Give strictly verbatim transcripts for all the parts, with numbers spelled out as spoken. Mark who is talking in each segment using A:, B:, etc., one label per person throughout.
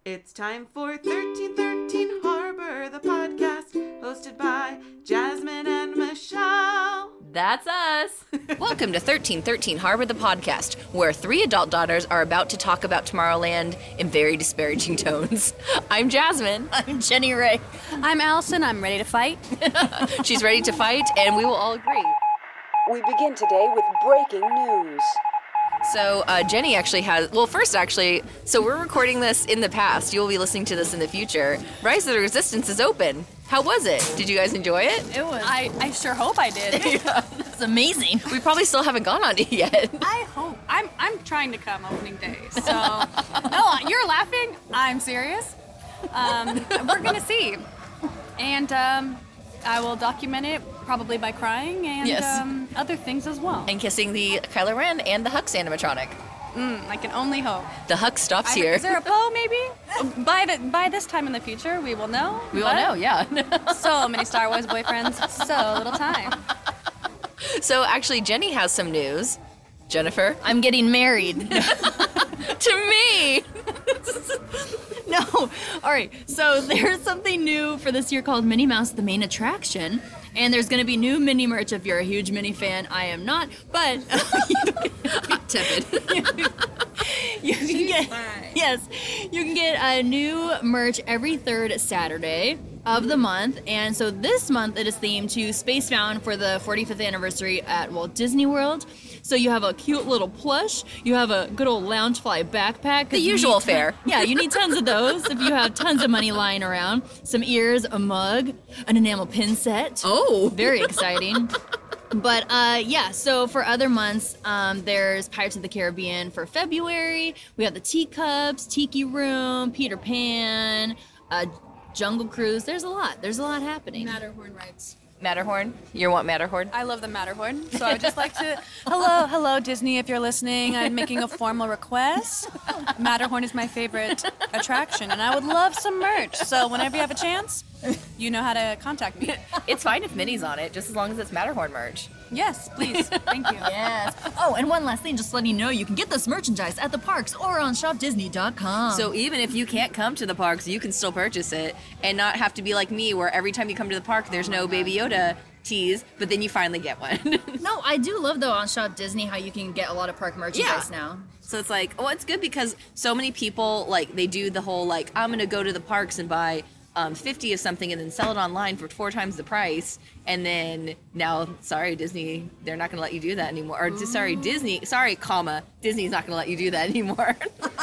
A: It's time for thirteen thirteen Harbor, the podcast, hosted by Jasmine and Michelle.
B: That's us. Welcome to thirteen thirteen Harbor, the podcast, where three adult daughters are about to talk about Tomorrowland in very disparaging tones. I'm Jasmine.
C: I'm Jenny Ray.
D: I'm Allison. I'm ready to fight.
B: She's ready to fight, and we will all agree.
E: We begin today with breaking news.
B: So uh, Jenny actually has, well, first actually, so we're recording this in the past. You'll be listening to this in the future. Rise of the Resistance is open. How was it? Did you guys enjoy it?
D: It was. I, I sure hope I did.
B: Yeah.
C: It's amazing.
B: We probably still haven't gone on it yet.
D: I hope. I'm I'm trying to come opening day. So, no, you're laughing. I'm serious. Um, we're going to see. And um, I will document it probably by crying and
B: Yes.
D: um, other things as well.
B: And kissing the Kylo Ren and the Hux animatronic.
D: Mm, I can only hope.
B: The Hux stops
D: I,
B: here.
D: Is there a Poe maybe? by the by this time in the future, we will know.
B: We will know, yeah.
D: So many Star Wars boyfriends, so little time.
B: So actually, Jenny has some news. Jennifer?
C: I'm getting married.
B: To me!
C: No. All right. So there's something new for this year called Minnie Mouse, the main attraction. And there's going to be new Minnie merch if you're a huge Minnie fan. I am not, but
B: Tepid.
C: you can get yes, you can get a new merch every third Saturday of the month. And so this month it is themed to Space Mountain for the forty-fifth anniversary at Walt Disney World. So you have a cute little plush, you have a good old Loungefly backpack.
B: The
C: you
B: usual
C: need ton-
B: fare.
C: Yeah, you need tons of those if you have tons of money lying around. Some ears, a mug, an enamel pin set.
B: Oh.
C: Very exciting. But uh, yeah, so for other months, um, there's Pirates of the Caribbean for February. We have the Teacups, Tiki Room, Peter Pan, uh, Jungle Cruise. There's a lot. There's a lot happening.
D: Matterhorn rides.
B: Matterhorn? You want Matterhorn?
D: I love the Matterhorn, so I would just like to... Hello, hello, Disney, if you're listening. I'm making a formal request. Matterhorn is my favorite attraction, and I would love some merch. So whenever you have a chance, you know how to contact me.
B: It's fine if Minnie's on it, just as long as it's Matterhorn merch.
D: Yes, please. Thank you.
C: Yes. Oh, and one last thing, just letting you know, you can get this merchandise at the parks or on shop disney dot com.
B: So even if you can't come to the parks, you can still purchase it and not have to be like me, where every time you come to the park, there's no Baby Yoda tease, but then you finally get one.
C: No, I do love, though, on Shop Disney how you can get a lot of park merchandise
B: Yeah.
C: now.
B: So it's like, well, it's good because so many people, like, they do the whole, like, I'm going to go to the parks and buy um, fifty of something and then sell it online for four times the price. And then now, sorry, Disney, they're not going to let you do that anymore. Or, just, sorry, Disney, sorry, comma, Disney's not going to let you do that anymore.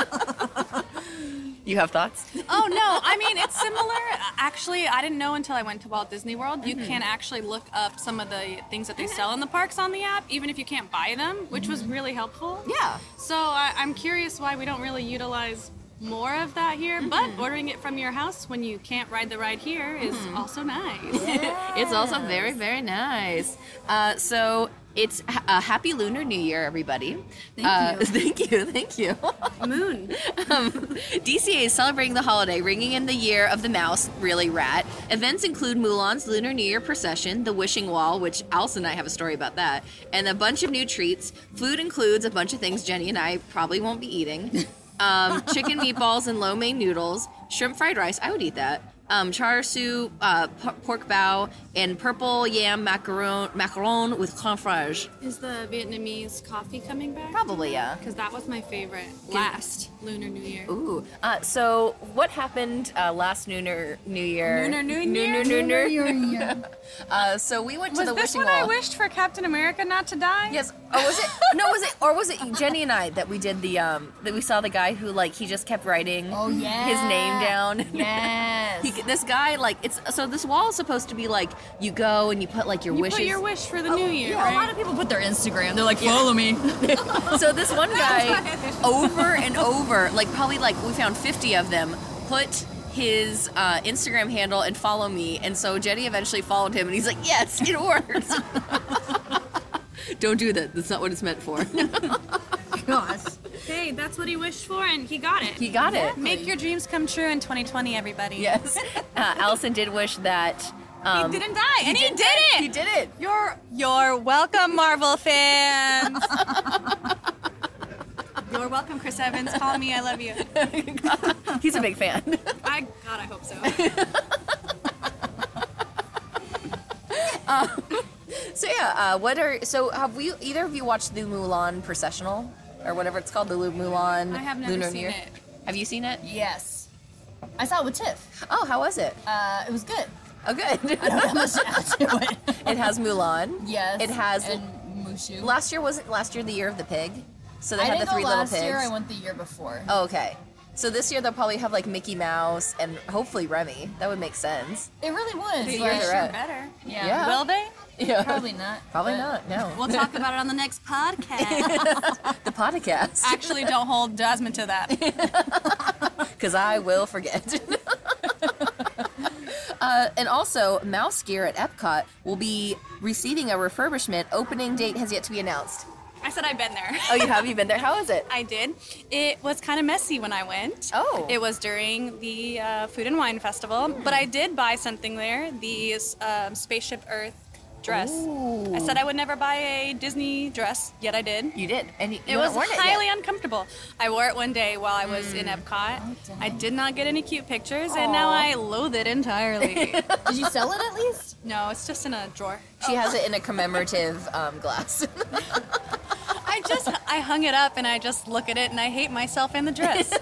B: You have thoughts?
D: Oh, no. I mean, it's similar. Actually, I didn't know until I went to Walt Disney World. You mm-hmm. can actually look up some of the things that they sell in the parks on the app, even if you can't buy them, which was really helpful.
B: Yeah.
D: So I, I'm curious why we don't really utilize more of that here, mm-hmm. but ordering it from your house when you can't ride the ride here is mm-hmm. also nice.
B: Yes. It's also very, very nice. Uh, so it's a happy Lunar New Year, everybody.
C: Thank
B: uh,
C: you.
B: Thank you. Thank you.
D: Moon.
B: um, D C A is celebrating the holiday, ringing in the year of the mouse, really rat. Events include Mulan's Lunar New Year procession, the Wishing Wall, which Allison and I have a story about that, and a bunch of new treats. Food includes a bunch of things Jenny and I probably won't be eating. Um, chicken meatballs and lo mein noodles, shrimp fried rice, I would eat that. Um, char siu, uh, p- pork bao, and purple yam macaron, macaron with crème fraîche.
D: Is the Vietnamese coffee coming back?
B: Probably, yeah.
D: Because that was my favorite last Lunar New Year.
B: Ooh. Uh, so what happened uh, last Lunar New Year?
D: Lunar New
B: Lunar
D: Year?
B: New Year. uh, so we went to
D: Was
B: the
D: this
B: Wishing
D: when
B: Wall.
D: I wished for Captain America not to die?
B: Yes. Or was it? No, was it? Or was it Jenny and I that we did the um that we saw the guy who like he just kept writing
C: Oh, yeah.
B: his name down.
C: Yes.
B: he, this guy like it's so this wall is supposed to be like you go and you put like your
D: You
B: wishes.
D: put your wish for the new year,
C: Yeah,
D: right?
C: a lot of people put their Instagram. They're like, follow me.
B: So this one guy, over and over, like probably like we found fifty of them, put his uh, Instagram handle and follow me, and so Jenny eventually followed him, and he's like, yes, it works. Don't do that. That's not what it's meant for.
C: Gosh.
D: Hey, that's what he wished for, and he got it.
B: He got it.
D: Make your dreams come true in twenty twenty, everybody.
B: Yes. Uh, Allison did wish that. Um,
D: He didn't die, and he did it!
B: He did it.
D: You're, you're welcome, Marvel fans! You're we're welcome, Chris Evans. Call me. I love you.
B: He's a big fan.
D: I God, I hope so.
B: um, so yeah, uh, what are so have we either of you watched the Mulan processional or whatever it's called, the Mulan
D: I have never
B: Lunar
D: seen
B: New Year?
D: it.
B: Have you seen it?
C: Yes. I saw it with Tiff.
B: Oh, how was it?
C: Uh, it was good.
B: Oh, good.
C: I don't have much to add to it.
B: It has Mulan.
C: Yes.
B: It has.
C: And Mushu.
B: Last year wasn't last year the year of the pig, so they
C: I
B: had
C: didn't
B: the three
C: go
B: little
C: last
B: pigs.
C: year. I went the year before.
B: Oh, okay. So this year they'll probably have like Mickey Mouse and hopefully Remy. That would make sense.
C: It really would.
B: The
C: but-
B: years are up.
D: Better.
C: Yeah.
B: Yeah.
D: Will they?
B: Yeah.
C: Probably not.
B: Probably
C: but-
B: not. No.
D: We'll talk about it on the next podcast.
B: The podcast.
D: Actually, don't hold Jasmine to that.
B: Because I will forget. uh, and also, Mouse Gear at Epcot will be receiving a refurbishment. Opening date has yet to be announced.
D: I said I've been there.
B: Oh, you have? You been there? How is it?
D: I did. It was kind of messy when I went.
B: Oh.
D: It was during the uh, Food and Wine Festival, but I did buy something there, the um, Spaceship Earth dress.
B: Ooh.
D: I said I would never buy a Disney dress, yet I did.
B: You did. And you,
D: It
B: you
D: was
B: haven't worn
D: highly
B: it yet.
D: uncomfortable. I wore it one day while I was in Epcot.
C: dang.
D: I did not get any cute pictures, and now I loathe it entirely.
C: Did you sell it at least?
D: No, it's just in a drawer.
B: She has it in a commemorative um, glass.
D: I just, I hung it up and I just look at it and I hate myself in the dress.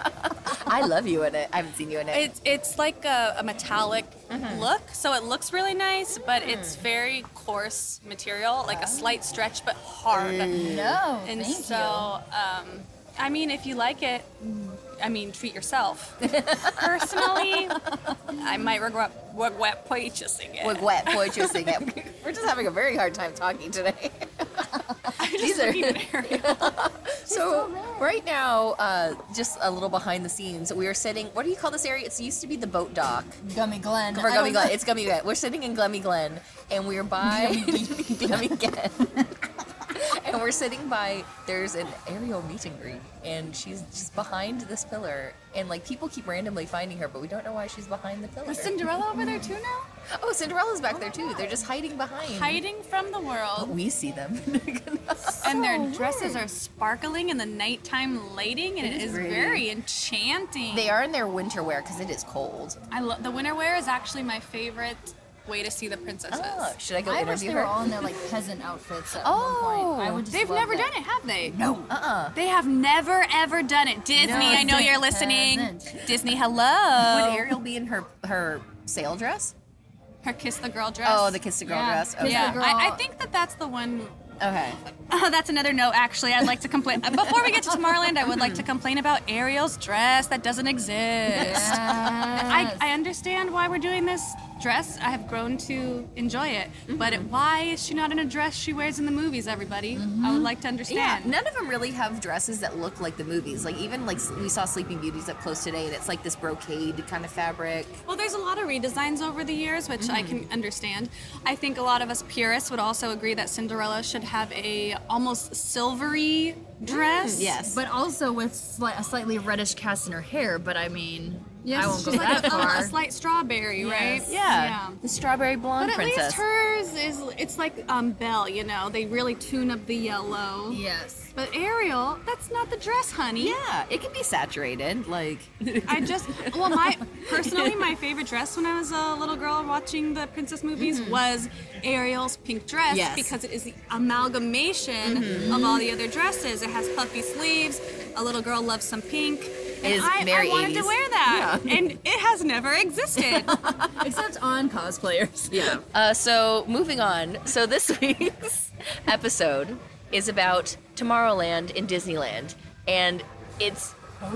B: I love you in it. I haven't seen you in it.
D: It's it's like a, a metallic look, so it looks really nice, but it's very coarse material, like a slight stretch, but hard.
C: No.
D: And
C: thank
D: so, um, I mean, if you like it, I mean, treat yourself. Personally, I might regret regret purchasing it.
B: With wet purchasing it. We're just having a very hard time talking today.
D: I'm just
B: These are-
D: looking at Ariel.
B: So right now, uh, just a little behind the scenes, we are sitting. What do you call this area? It used to be the boat dock
C: you. Gummy Glen.
B: for
C: I
B: Gummy
C: don't
B: Glen. It's Gummy Glen. We're sitting in Gummy Glen, and we're by Gummy Glen. And we're sitting by, there's an Ariel meet and greet, and she's just behind this pillar. And, like, people keep randomly finding her, but we don't know why she's behind the pillar.
D: Is Cinderella over there too now?
B: Oh, Cinderella's back there, too. They're just hiding behind.
D: Hiding from the
B: But
D: world.
B: we see them.
D: And their dresses are sparkling in the nighttime lighting, and
B: It
D: it
B: is
D: is
B: pretty.
D: very enchanting.
B: They are in their winter wear, because it is cold.
D: I love the winter wear is actually my favorite way to see the princesses.
B: Oh, should I go
C: I wish
B: interview
C: they
B: her?
C: were all in their like peasant outfits at
B: Oh.
C: one point. I would just
D: They've
C: love
D: never
C: that.
D: done it, have they?
C: No.
B: Uh-uh.
D: They have never ever done it. Disney,
C: No,
D: I know
C: it's
D: you're
C: a
D: listening.
C: peasant.
D: Disney, hello.
B: Would Ariel be in her her sail dress?
D: Her kiss the girl dress.
B: Oh, the kiss the girl
C: Yeah.
B: dress.
C: Kiss
B: Okay.
D: yeah.
C: the
D: I, I
C: girl.
D: think that that's the one.
B: Okay.
D: Uh, that's another note, actually. I'd like to complain. Before we get to Tomorrowland, I would like to complain about Ariel's dress that doesn't exist. I, I understand why we're doing this dress. I have grown to enjoy it. But it, why is she not in a dress she wears in the movies, everybody? I would like to
B: Yeah,
D: understand.
B: none of them really have dresses that look like the movies. Like even like we saw Sleeping Beauties up close today, and it's like this brocade kind of fabric.
D: Well, there's a lot of redesigns over the years, which I can understand. I think a lot of us purists would also agree that Cinderella should have a almost silvery dress.
B: Yes.
C: But also with sli- a slightly reddish cast in her hair. But I mean,
D: Yes,
C: I won't go
D: she's like
C: that
D: a,
C: far.
D: a slight strawberry, right?
C: Yes.
B: Yeah. The strawberry blonde
D: But at
B: princess.
D: least hers is, it's like um, Belle, you know, they really tune up the yellow.
C: Yes.
D: But Ariel, that's not the dress, honey.
B: Yeah, it can be saturated. Like
D: I just, well, my, personally, my favorite dress when I was a little girl watching the princess movies was Ariel's pink dress
B: Yes.
D: because it is the amalgamation of all the other dresses. It has puffy sleeves, a little girl loves some pink. And
B: is
D: I,
B: very
D: I wanted
B: eighties.
D: to wear that,
B: Yeah.
D: and it has never existed.
C: Except on cosplayers.
B: Yeah. Uh, so moving on. So this week's episode is about Tomorrowland in Disneyland, and it's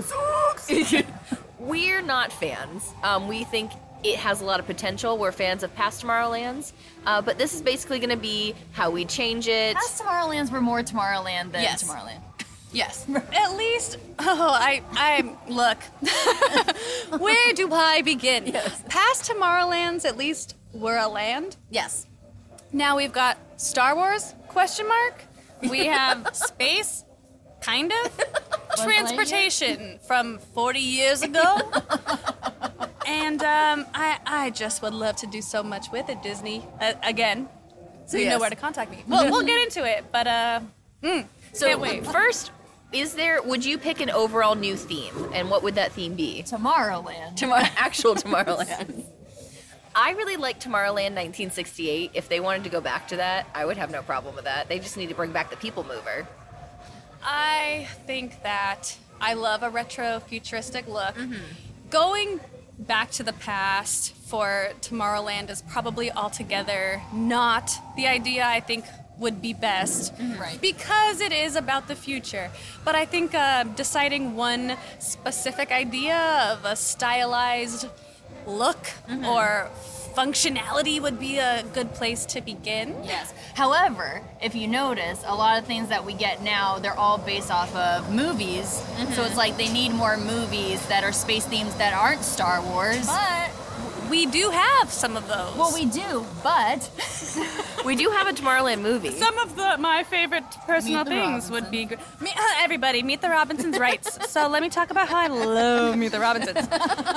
B: we're not fans. Um, we think it has a lot of potential. We're fans of past Tomorrowlands, uh, but this is basically going to be how we change it.
C: Past Tomorrowlands were more Tomorrowland than
B: Yes.
C: Tomorrowland.
B: Yes.
D: At least, oh, I, I, look. Where do I begin?
B: Yes.
D: Past Tomorrowlands, at least, were a land.
B: Yes.
D: Now we've got Star Wars, question mark. We have space, kind of. Transportation from forty years ago. And um, I, I just would love to do so much with it, Disney. Uh, again, so you
B: yes.
D: know where to contact me. Well, we'll get into it, but uh, mm,
B: So
D: can't wait.
B: first, is there, would you pick an overall new theme? And what would that theme be?
C: Tomorrowland.
B: Tomorrow, actual Tomorrowland. I really like Tomorrowland nineteen sixty-eight. If they wanted to go back to that, I would have no problem with that. They just need to bring back the People Mover.
D: I think that I love a retro futuristic look. Mm-hmm. Going back to the past for Tomorrowland is probably altogether not the idea I think would be best. Mm-hmm. Right. Because it is about the future. But I think uh, deciding one specific idea of a stylized look mm-hmm. or functionality would be a good place to begin.
C: Yes. However, if you notice, a lot of things that we get now, they're all based off of movies. Mm-hmm. So it's like they need more movies that are space themes that aren't Star Wars.
D: But we do have some of those.
C: Well, we do, but
B: we do have a Tomorrowland movie.
D: Some of the my favorite personal things would be gr- me, uh, everybody, Meet the Robinsons writes. So let me talk about how I love Meet the Robinsons.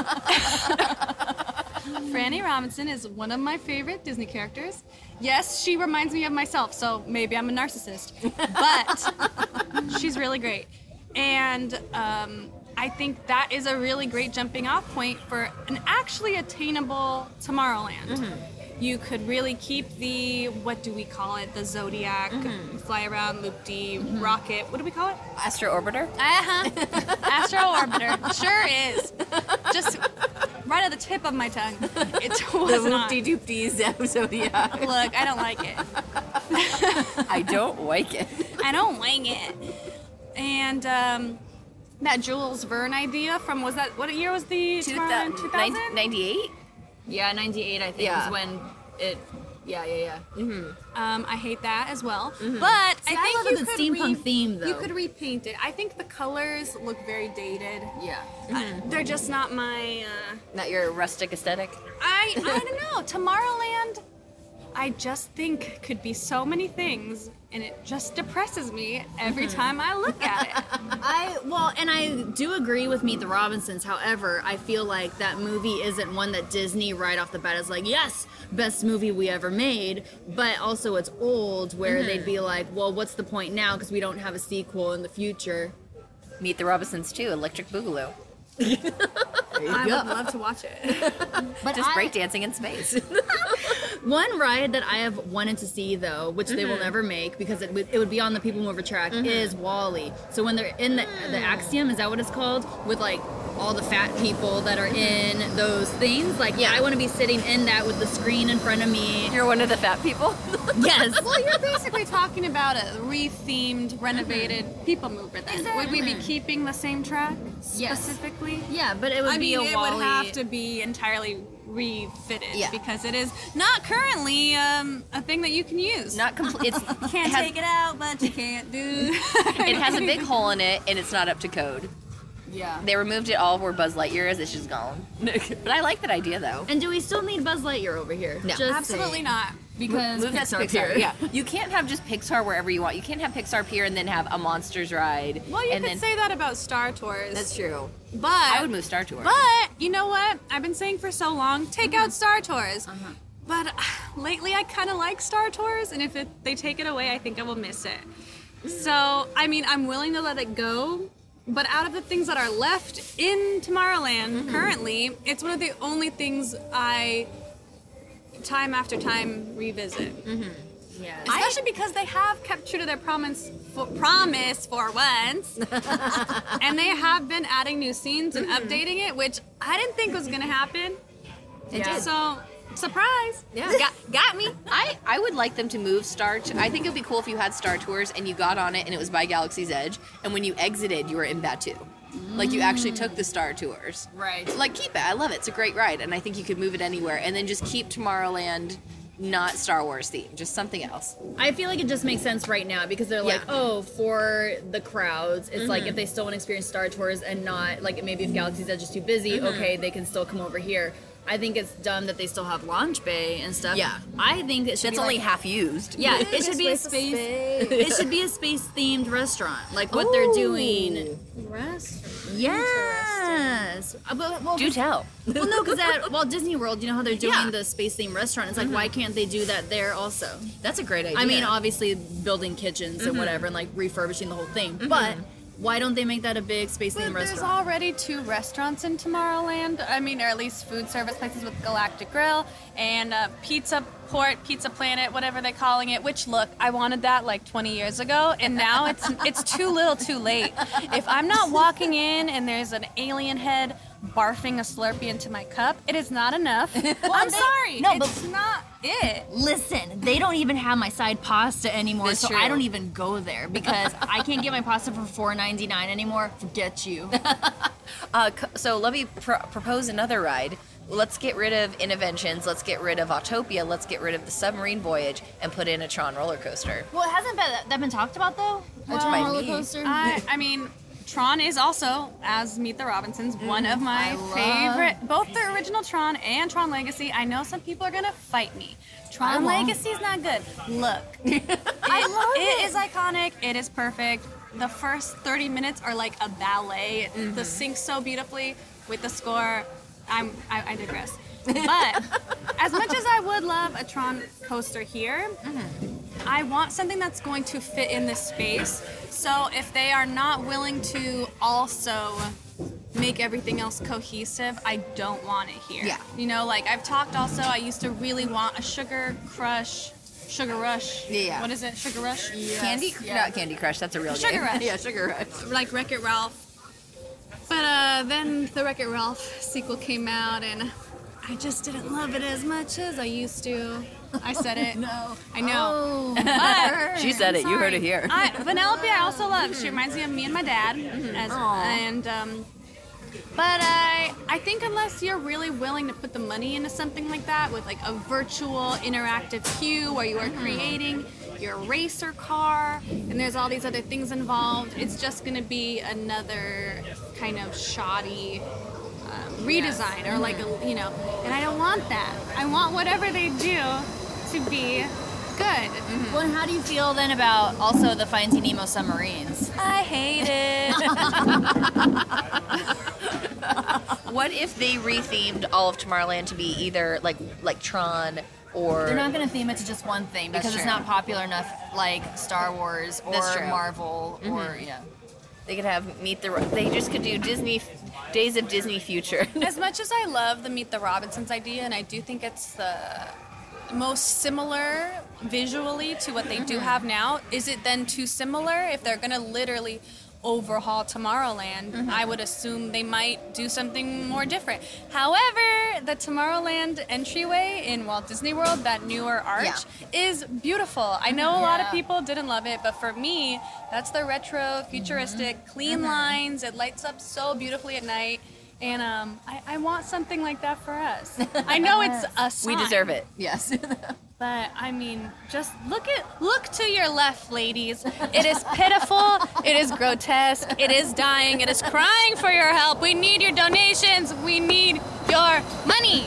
D: Franny Robinson is one of my favorite Disney characters. Yes, she reminds me of myself, so maybe I'm a narcissist. But she's really great. And um, I think that is a really great jumping off point for an actually attainable Tomorrowland. Mm-hmm. You could really keep the, what do we call it, the Zodiac, mm-hmm. fly around, loop-de, mm-hmm. rocket, what do we call it?
B: Astro Orbiter?
D: Uh-huh. Astro Orbiter. Sure is. Just right at the tip of my tongue. It was
B: the
D: not.
B: The loop-de-doop-de Zodiac.
D: Look, I don't like it.
B: I don't like it.
D: I don't like it. And um, that Jules Verne idea from, was that, what year was the two thousand?
B: ninety-eight?
C: Yeah, ninety-eight, I think,
B: yeah.
C: is when it... Yeah, yeah, yeah.
D: Mm-hmm. Um, I hate that as well. Mm-hmm. But
C: See,
D: I think
C: I love
D: you
C: a good
D: could
C: steampunk
D: re-
C: theme, though.
D: You could repaint it. I think the colors look very dated.
C: Yeah.
D: Mm-hmm. Uh, they're just not my... Uh,
B: not your rustic aesthetic?
D: I, I don't know. Tomorrowland, I just think could be so many things, and it just depresses me every time I look at it.
C: I well, and I do agree with Meet the Robinsons. However, I feel like that movie isn't one that Disney right off the bat is like, yes, best movie we ever made. But also, it's old, where mm-hmm. they'd be like, well, what's the point now because we don't have a sequel in the future.
B: Meet the Robinsons too, Electric Boogaloo.
D: I go. would love to watch it.
B: But just breakdancing in space.
C: One ride that I have wanted to see, though, which mm-hmm. they will never make because it would, it would be on the People Mover track, mm-hmm. is WALL-E. So when they're in the, the Axiom, is that what it's called? With, like, all the fat people that are in those things. Like, yeah, I want to be sitting in that with the screen in front of me.
B: You're one of the fat people?
C: Yes.
D: Well, you're basically talking about a re-themed, renovated mm-hmm. People Mover then. Exactly. Would we be keeping the same track specifically?
C: Yes. Yeah, but it would
D: I
C: be
D: mean,
C: a
D: it
C: WALL-E.
D: would have to be entirely refitted
B: yeah.
D: because it is not currently um, a thing that you can use.
B: Not complete. It's
D: you can't
B: it has,
D: take it out, but you can't do.
B: It has a big hole in it, and it's not up to code.
C: Yeah.
B: They removed it all where Buzz Lightyear is. It's just gone. But I like that idea, though.
C: And do we still need Buzz Lightyear over here?
B: No.
C: Just
D: Absolutely
C: saying.
D: not.
C: Because
B: Move
C: Pixar,
B: that to Pixar. Yeah. You can't have just Pixar wherever you want. You can't have Pixar Pier and then have a Monsters ride.
D: Well, you
B: and
D: could
B: then...
D: say that about Star Tours.
B: That's true.
D: But
B: I would move Star Tours.
D: But you know what? I've been saying for so long, take
B: mm-hmm.
D: out Star Tours.
B: Uh-huh.
D: But uh, lately, I kind of like Star Tours, and if it, they take it away, I think I will miss it. So, I mean, I'm willing to let it go. But out of the things that are left in Tomorrowland mm-hmm. currently, it's one of the only things I, time after time, revisit. Mm-hmm.
C: Yeah.
D: Especially I, because they have kept true to their promise for, promise for once. And they have been adding new scenes and mm-hmm. updating it, which I didn't think was going to happen. It yeah. did. So, surprise.
B: Yeah.
D: Got, got me.
B: I, I would like them to move Star Tours. I think it would be cool if you had Star Tours and you got on it and it was by Galaxy's Edge, and when you exited, you were in Batuu. Mm. Like, you actually took the Star Tours.
C: Right.
B: Like, keep it. I love it. It's a great ride, and I think you could move it anywhere, and then just keep Tomorrowland not Star Wars themed, just something else.
C: I feel like it just makes sense right now because they're like, yeah. oh, for the crowds, it's mm-hmm. like if they still want to experience Star Tours and not, like maybe if Galaxy's Edge is too busy, mm-hmm. okay, they can still come over here. I think it's dumb that they still have Launch Bay and stuff.
B: Yeah.
C: I think it should
B: That's
C: be
B: only
C: like,
B: half used.
C: Yeah, it should be a space, space. It should be a space-themed restaurant, like what Ooh. They're doing.
D: Restaurant.
C: Yes. Uh, but, well,
B: Do tell.
C: Well, no, because at Walt Disney World, you know how they're doing
B: yeah.
C: the space-themed restaurant? It's like, mm-hmm. why can't they do that there also?
B: That's a great idea.
C: I mean, obviously building kitchens mm-hmm. and whatever and like refurbishing the whole thing, mm-hmm. but Why don't they make that a big space
D: But
C: themed
D: there's
C: restaurant?
D: already two restaurants in Tomorrowland. I mean, or at least food service places with Galactic Grill and uh, Pizza Port, Pizza Planet, whatever they're calling it. Which, look, I wanted that like twenty years ago, and now it's it's too little, too late. If I'm not walking in and there's an alien head barfing a Slurpee into my cup, it is not enough. I'm
C: they-
D: sorry,
C: no,
D: it's
C: but-
D: not it.
C: Listen, they don't even have my side pasta anymore,
B: That's
C: so
B: true.
C: I don't even go there because I can't get my pasta for four ninety-nine anymore. Forget you.
B: Uh, c- so let me pr- propose another ride. Let's get rid of Innoventions. Let's get rid of Autopia. Let's get rid of the submarine voyage and put in a Tron roller coaster.
C: Well, hasn't that, that been talked about though? A
B: Well,
C: Tron
B: by
C: roller
B: me.
C: coaster.
D: I, I mean, Tron is also, as Meet the Robinsons, one of my
C: I love-
D: favorite. Both the original Tron and Tron Legacy. I know some people are gonna fight me. Tron
C: won't.
D: Legacy is not good. Look, it,
C: love
D: it
C: it.
D: is iconic. It is perfect. The first thirty minutes are like a ballet. The syncs so beautifully with the score. I'm, I, I digress. But as much as I would love a Tron coaster here, I want something that's going to fit in this space. So if they are not willing to also make everything else cohesive, I don't want it here.
B: Yeah.
D: You know, like I've talked also, I used to really want a Sugar Crush, Sugar Rush.
B: Yeah, yeah.
D: What is it? Sugar Rush?
B: Candy, not Candy Crush. That's a real
D: Sugar
B: game.
D: Rush.
B: Yeah, Sugar Rush.
D: Like Wreck-It Ralph. But uh, then the Wreck-It Ralph sequel came out, and I just didn't love it as much as I used to. I said it.
C: no.
D: I know.
C: Oh,
D: But
B: She said it. You heard it here.
D: I, Vanellope I also love. She reminds me of me and my dad. As, and um, but I I think unless you're really willing to put the money into something like that with like a virtual interactive queue where you are creating your racer car and there's all these other things involved, it's just going to be another kind of shoddy um, redesign or like a, you know, and I don't want that. I want whatever they do to be good.
C: Well, and how do you feel then about also the Finding Nemo submarines?
D: I hate it.
B: What if they rethemed all of Tomorrowland to be either like like Tron or
C: They're not going to theme it to just one thing because
B: That's
C: it's
B: true.
C: not popular enough like Star Wars or
B: That's true.
C: Marvel or yeah.
B: they could have Meet the Ro- they just could do Disney Days of Disney Future.
D: As much as I love the Meet the Robinsons idea, and I do think it's the most similar visually to what they do have now, is it then too similar? If they're going to literally overhaul Tomorrowland, I would assume they might do something more different. However, the Tomorrowland entryway in Walt Disney World, that newer arch,
B: Yeah.
D: is beautiful. I know a lot of
C: Yeah.
D: people didn't love it, but for me, that's the retro, futuristic, clean lines. It lights up so beautifully at night. And um, I, I want something like that for us. I know it's a sign,
B: We deserve it. Yes.
D: but I mean, just look at look to your left, ladies. It is pitiful. It is grotesque. It is dying. It is crying for your help. We need your donations. We need your money.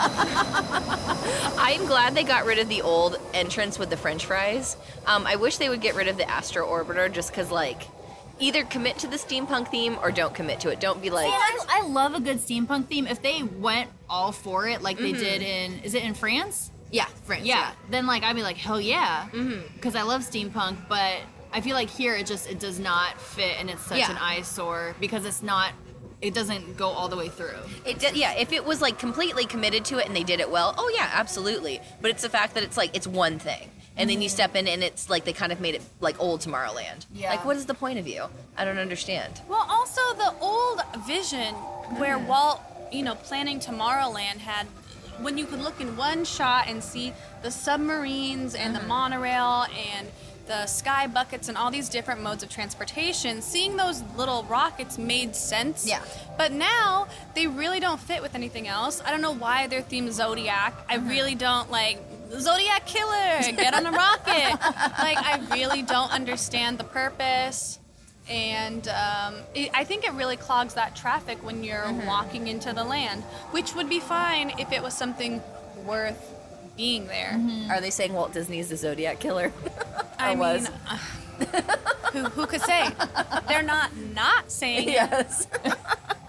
B: I'm glad they got rid of the old entrance with the French fries. Um, I wish they would get rid of the Astro Orbiter just because, like, either commit to the steampunk theme or don't commit to it. Don't be like,
C: And I, I love a good steampunk theme. If they went all for it, like they did in, is it in France?
B: yeah, France.
C: Yeah. Then like I'd be like, hell yeah, because I love steampunk. But I feel like here it just it does not fit, and it's such
B: Yeah.
C: an eyesore because it's not. It doesn't go all the way through.
B: It did, yeah, if it was like completely committed to it and they did it well, oh yeah, absolutely. But it's the fact that it's like it's one thing, and then you step in and it's like they kind of made it like old Tomorrowland.
C: Yeah.
B: Like, what is the point of you? I don't understand.
D: Well, also the old vision where Walt, you know, planning Tomorrowland had, when you could look in one shot and see the submarines and the monorail and the sky buckets and all these different modes of transportation, seeing those little rockets made sense.
B: Yeah.
D: But now they really don't fit with anything else. I don't know why they're themed Zodiac. I really don't like Zodiac Killer, get on a rocket. Like, I really don't understand the purpose. And um, it, I think it really clogs that traffic when you're walking into the land, which would be fine if it was something worth being there.
B: Are they saying Walt Disney is the Zodiac Killer?
D: I
B: Or was?
D: mean, uh, who, who could say? They're not not saying it.
B: Yes.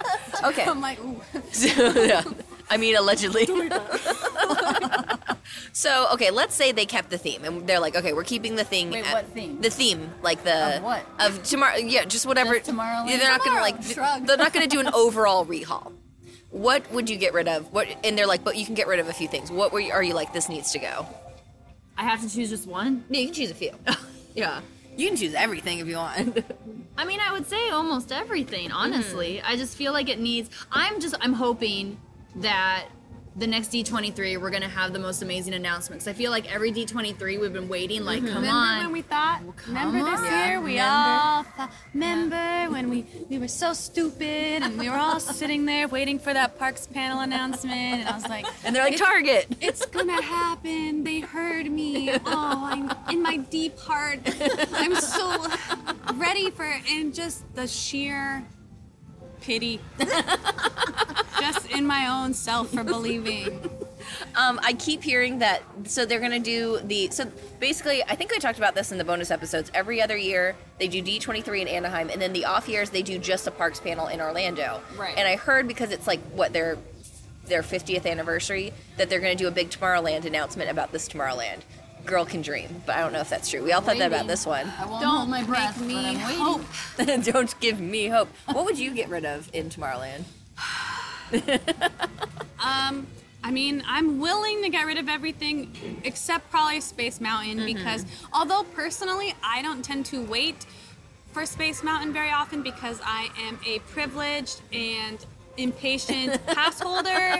B: Okay.
D: I'm like, ooh.
B: So, yeah. I mean, allegedly. So, okay, let's say they kept the theme, and they're like, okay, we're keeping the thing.
C: Wait,
B: at-
C: what theme?
B: The theme, like the
C: Of what?
B: of tomorrow. Yeah, just whatever.
C: Just Tomorrowland?
B: Yeah, they're not gonna like.
C: Shrug.
B: They're not gonna do an overall rehaul. What would you get rid of? What? And they're like, but you can get rid of a few things. What were you, are you like? This needs to go.
C: I have to choose just one?
B: No, you can choose a few. Yeah, you can choose everything if you want.
C: I mean, I would say almost everything, honestly. I just feel like it needs... I'm just... I'm hoping that the next D twenty-three, we're going to have the most amazing announcements. I feel like every D twenty-three, we've been waiting, like, come
D: Remember
C: on.
D: when we thought?
C: come
D: remember this
C: on.
D: year?
C: Yeah,
D: We
C: remember.
D: all thought. Remember when we we were so stupid and we were all sitting there waiting for that Parks panel announcement, and I was like,
B: And they're like, Target.
D: it's gonna happen. They heard me. Oh, I'm in my deep heart. I'm so ready for it. And just the sheer pity. Just in my own self for believing.
B: Um, I keep hearing that, so they're going to do the, so basically, I think I talked about this in the bonus episodes. Every other year, they do D twenty-three in Anaheim, and then the off years, they do just a Parks panel in Orlando.
C: Right.
B: And I heard, because it's like, what, their their fiftieth anniversary, that they're going to do a big Tomorrowland announcement about this Tomorrowland. Girl can dream, but I don't know if that's true. We all thought that about this one.
C: I won't
D: Don't
C: hold my breath,
D: make me
C: but I'm waiting.
D: hope.
B: Don't give me hope. What would you get rid of in Tomorrowland?
D: Um, I mean, I'm willing to get rid of everything except probably Space Mountain because although personally I don't tend to wait for Space Mountain very often because I am a privileged and impatient pass holder,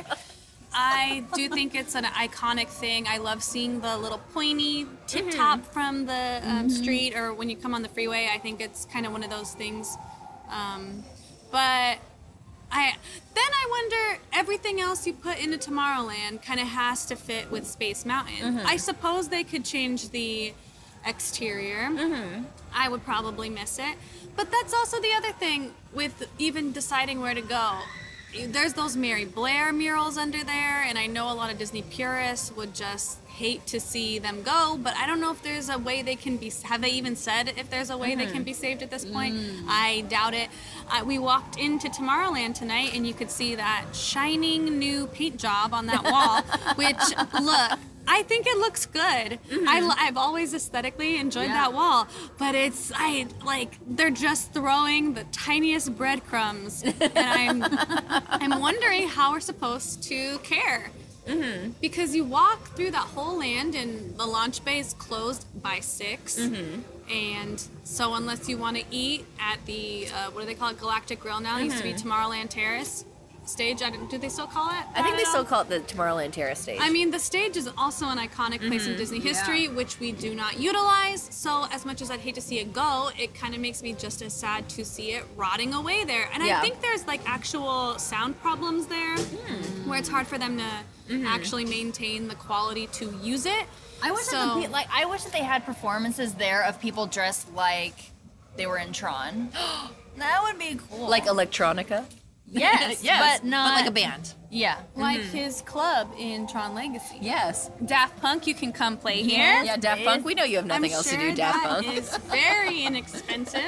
D: I do think it's an iconic thing. I love seeing the little pointy tip top from the um, street or when you come on the freeway. I think it's kind of one of those things. Um, but I then I wonder everything else you put into Tomorrowland kind of has to fit with Space Mountain. I suppose they could change the exterior. I would probably miss it. But that's also the other thing with even deciding where to go. There's those Mary Blair murals under there, and I know a lot of Disney purists would just hate to see them go, but I don't know if there's a way they can be, have they even said if there's a way they can be saved at this point? I doubt it. Uh, we walked into Tomorrowland tonight, and you could see that shining new paint job on that wall, which, look, I think it looks good. I, li- I've always aesthetically enjoyed that wall, but it's I like they're just throwing the tiniest breadcrumbs, and I'm I'm wondering how we're supposed to care. Mm-hmm. Because you walk through that whole land and the launch bay is closed by six, mm-hmm. and so unless you want to eat at the uh, what do they call it, Galactic Grill now? It used to be Tomorrowland Terrace stage. I don't, do they still call it?
B: I think
D: that
B: they
D: at
B: still
D: all?
B: call it the Tomorrowland Terrace stage.
D: I mean, the stage is also an iconic place in Disney history, which we do not utilize. So, as much as I'd hate to see it go, it kind of makes me just as sad to see it rotting away there. And
B: Yeah.
D: I think there's like actual sound problems there, where it's hard for them to actually maintain the quality to use it.
C: I wish
D: So-
C: that the, pe- like I wish that they had performances there of people dressed like they were in Tron. That would be cool.
B: like electronica,
C: yes,
B: yes,
C: but not
B: like a band.
C: Yeah.
D: Like his club in Tron Legacy.
B: Yes.
D: Daft Punk, you can come play here.
B: Yeah, Daft Punk. We know you have nothing
D: I'm
B: else
D: sure
B: to do, Daft
D: that
B: Punk.
D: is very inexpensive.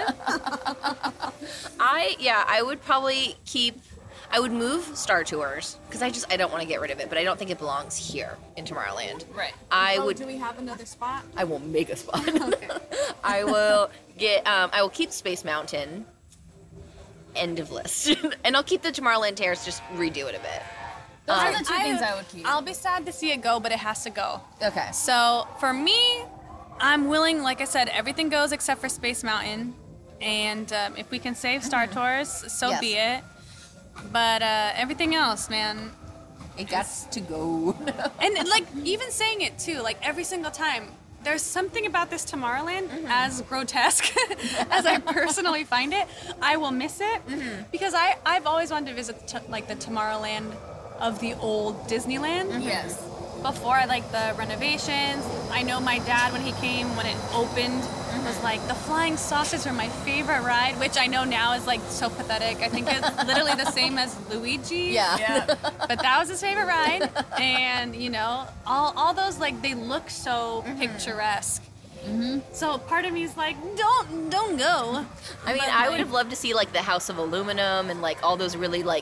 B: I yeah, I would probably keep. I would move Star Tours because I just I don't want to get rid of it, but I don't think it belongs here in Tomorrowland.
C: Right.
B: I
D: Oh,
B: would.
D: do we have another spot?
B: I will make a spot. I will get. Um, I will keep Space Mountain. End of list, and I'll keep the Tomorrowland Terrace. Just redo it a bit.
C: Those
B: Um,
C: are the two things I would keep.
D: I'll be sad to see it go, but it has to go.
B: Okay.
D: So for me, I'm willing, like I said, everything goes except for Space Mountain. And um, if we can save Star Tours, so
B: Yes.
D: be it. But uh, everything else, man.
B: It got to go.
D: And like even saying it too, like every single time, there's something about this Tomorrowland, as grotesque as I personally find it, I will miss it because I I've always wanted to visit t- like the Tomorrowland of the old Disneyland.
C: Yes.
D: Before like the renovations. I know my dad when he came when it opened was like the flying saucers were my favorite ride, which I know now is like so pathetic. I think it's literally the same as Luigi.
B: Yeah.
D: But that was his favorite ride, and you know all all those like they look so picturesque. So part of me is like, don't don't go.
B: I mean,
D: But,
B: I would
D: like-
B: have loved to see like the House of Aluminum and like all those really like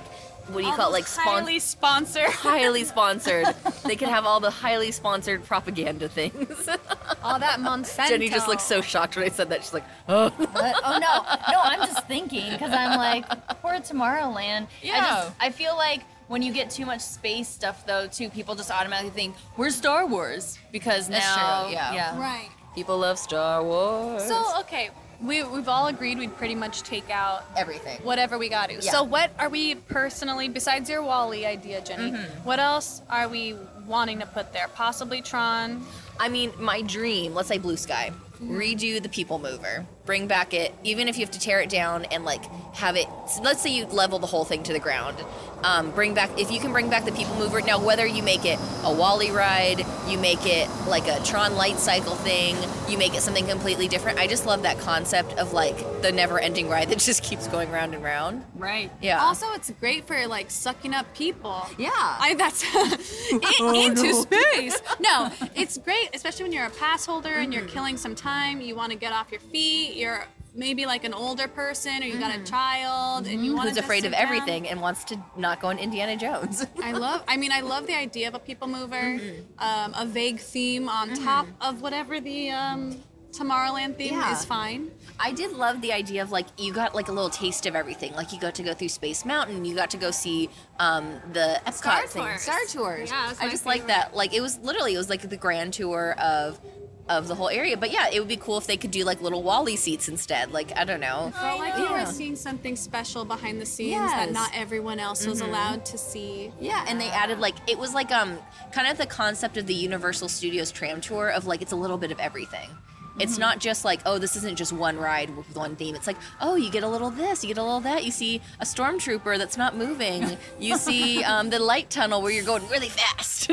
B: what do you
D: All
B: call it,
D: those
B: like spon-
D: highly sponsored.
B: highly sponsored. They could have all the highly sponsored propaganda things.
D: All that Monsanto.
B: Jenny just looked so shocked when I said that. She's like, oh.
C: But, oh no, no, I'm just thinking because I'm like, poor Tomorrowland.
D: Yeah.
C: I just, I feel like when you get too much space stuff though, too, people just automatically think we're Star Wars because
B: That's
C: now,
B: true, yeah.
D: Right.
B: People love Star Wars.
D: So, okay, we, we've all agreed we'd pretty much take out
B: everything.
D: whatever we got to.
B: Yeah.
D: So what are we personally, besides your Wall-E idea, Jenny,
B: Mm-hmm.
D: what else are we wanting to put there? Possibly Tron.
B: I mean, my dream, let's say Blue Sky, redo the People Mover. Bring back it, even if you have to tear it down and like have it, let's say you level the whole thing to the ground. Um, bring back, if you can bring back the People Mover, now whether you make it a Wall-E ride, you make it like a Tron light cycle thing, you make it something completely different. I just love that concept of like the never ending ride that just keeps going round and round.
D: Right.
B: Yeah.
D: Also, it's great for like sucking up people.
B: Yeah.
D: I that's in, into space. No, it's great, especially when you're a pass holder and you're killing some time. You want to get off your feet. You're maybe like an older person, or you got a child, and you want
B: Who's
D: to
B: afraid
D: just
B: of
D: sit down.
B: everything and wants to not go on Indiana Jones.
D: I love. I mean, I love the idea of a people mover, um, a vague theme on top of whatever the um, Tomorrowland theme
B: Yeah.
D: is fine.
B: I did love the idea of like you got like a little taste of everything. Like you got to go through Space Mountain, you got to go see um, the Epcot
D: Star
B: thing,
D: Tours.
B: Star Tours.
D: Yeah, that's
B: I
D: my
B: just like
D: favorite.
B: that. Like it was literally it was like the grand tour of of the whole area. But yeah, it would be cool if they could do like little Wall-E seats instead. Like I don't know.
D: Felt like you
B: Yeah.
D: were seeing something special behind the scenes
B: Yes.
D: that not everyone else was allowed to see.
B: Yeah, and they added like it was like um kind of the concept of the Universal Studios tram tour of like it's a little bit of everything. It's not just like, oh, this isn't just one ride with one theme. It's like, oh, you get a little this, you get a little that. You see a stormtrooper that's not moving. You see um, the light tunnel where you're going really fast.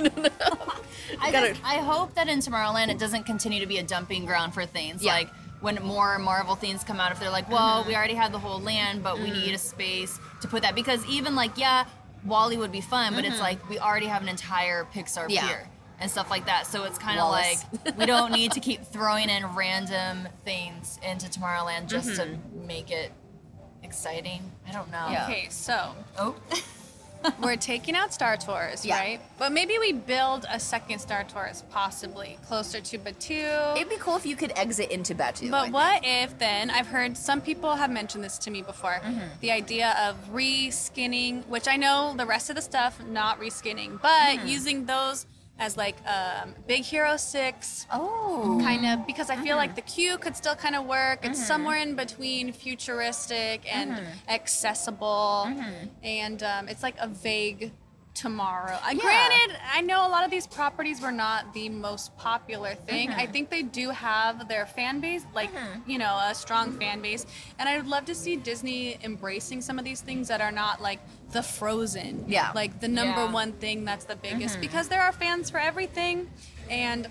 C: I,
B: Gotta-
C: just, I hope that in Tomorrowland it doesn't continue to be a dumping ground for things.
B: Yeah.
C: Like when more Marvel things come out, if they're like, well, we already have the whole land, but we need a space to put that. Because even like, yeah, Wall-E would be fun, but it's like we already have an entire Pixar
B: Yeah.
C: pier and stuff like that. So it's kind of
B: Wallace.
C: like we don't need to keep throwing in random things into Tomorrowland just to make it exciting. I don't know.
B: Yeah.
D: Okay, so
C: Oh.
D: we're taking out Star Tours,
B: Yeah.
D: right? But maybe we build a second Star Tours, possibly closer to Batuu.
B: It'd be cool if you could exit into Batuu. I
D: But
B: think.
D: what if then, I've heard some people have mentioned this to me before, the idea of re-skinning, which I know the rest of the stuff, not re-skinning, but using those as like um, Big Hero six,
B: Oh.
D: kind of, because I feel like the queue could still kind of work. It's somewhere in between futuristic and accessible, and um, it's like a vague tomorrow. Uh,
B: Yeah.
D: Granted, I know a lot of these properties were not the most popular thing. I think they do have their fan base, like, you know, a strong fan base, and I would love to see Disney embracing some of these things that are not like the Frozen,
B: Yeah.
D: like the number
C: Yeah.
D: one thing that's the biggest, because there are fans for everything. And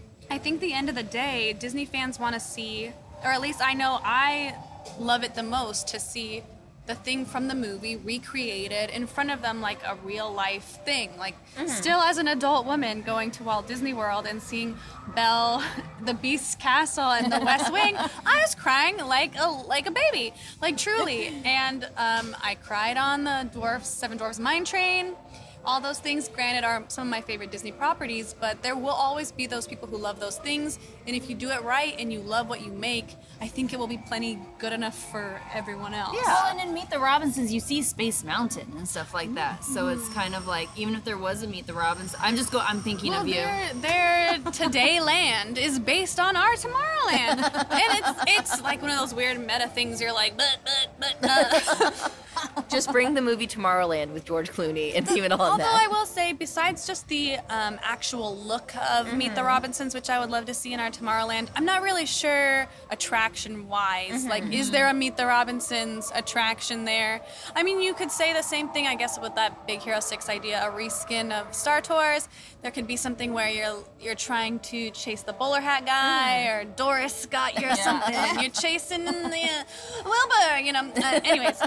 D: I think the end of the day, Disney fans want to see, or at least I know I love it the most, to see the thing from the movie recreated in front of them like a real life thing. Like still as an adult woman going to Walt Disney World and seeing Belle, the Beast's castle, and the West Wing, I was crying like a like a baby, like truly. And um, I cried on the Dwarfs, Seven Dwarfs Mine Train. All those things, granted, are some of my favorite Disney properties, but there will always be those people who love those things. And if you do it right and you love what you make, I think it will be plenty good enough for everyone else.
B: Yeah.
C: Well, and in Meet the Robinsons, you see Space Mountain and stuff like that. So it's kind of like, even if there was a Meet the Robinsons, I'm just go. I'm thinking
D: Well,
C: of you.
D: their, their Today Land is based on our Tomorrowland. And it's it's like one of those weird meta things. You're like, but, but, but, uh.
B: Just bring the movie Tomorrowland with George Clooney and leave it on
D: Although
B: that.
D: I will say, besides just the um, actual look of Meet the Robinsons, which I would love to see in our Tomorrowland, I'm not really sure attraction-wise. Like, is there a Meet the Robinsons attraction there? I mean, you could say the same thing, I guess, with that Big Hero six idea, a reskin of Star Tours. There could be something where you're you're trying to chase the bowler hat guy, or Doris Scott, you're something. You're chasing the uh, Wilbur, you know. Uh, anyways.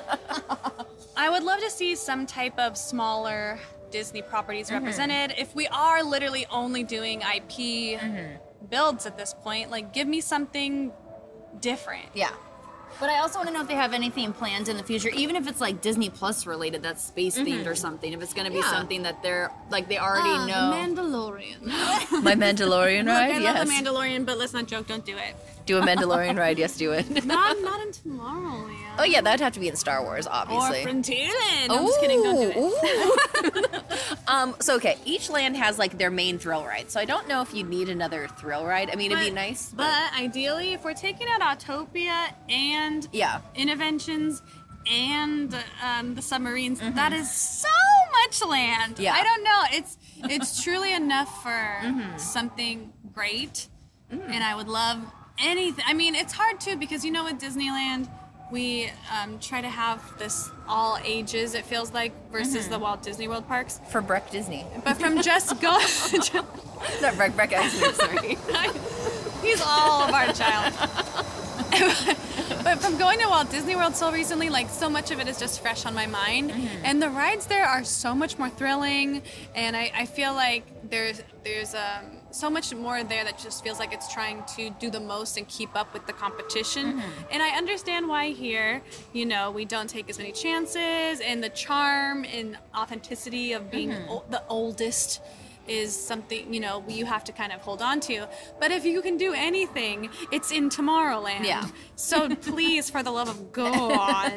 D: I would love to see some type of smaller Disney properties represented. If we are literally only doing I P builds at this point, like give me something different.
B: Yeah.
C: But I also want to know if they have anything planned in the future, even if it's like Disney Plus related, that's space themed
B: Mm-hmm.
C: or something. If it's going to be
B: Yeah.
C: something that they're like they already
D: Ah,
C: know.
D: The Mandalorian.
B: My Mandalorian
D: Look,
B: ride?
D: I
B: Yes.
D: love the Mandalorian, but let's not joke. Don't do it.
B: Do a Mandalorian ride? Yes, do it.
D: Not not in Tomorrowland.
B: Oh yeah, that'd have to be in Star Wars, obviously.
D: Or Frontierland. I'm just kidding. Don't do it.
B: Ooh. um, so okay, each land has like their main thrill ride. So I don't know if you need another thrill ride. I mean, it'd be
D: But-
B: nice, but,
D: But ideally, if we're taking out Autopia and
B: yeah.
D: Innoventions and um, the submarines, that is so much land.
B: Yeah.
D: I don't know. It's it's truly enough for something great, and I would love anything. I mean, it's hard too because you know with Disneyland. We um, try to have this all ages, it feels like, versus the Walt Disney World parks.
B: For Breck Disney.
D: But from just go,
B: Not Breck, Breck Disney, sorry.
D: he's all of our child. But from going to Walt Disney World so recently, like so much of it is just fresh on my mind,
B: Mm-hmm.
D: and the rides there are so much more thrilling, and I, I feel like there's there's um, so much more there that just feels like it's trying to do the most and keep up with the competition.
B: Mm-hmm.
D: And I understand why here, you know, we don't take as many chances, and the charm and authenticity of being
B: Mm-hmm.
D: o- the oldest is something, you know, you have to kind of hold on to. But if you can do anything, it's in Tomorrowland.
B: Yeah.
D: So please, for the love of God.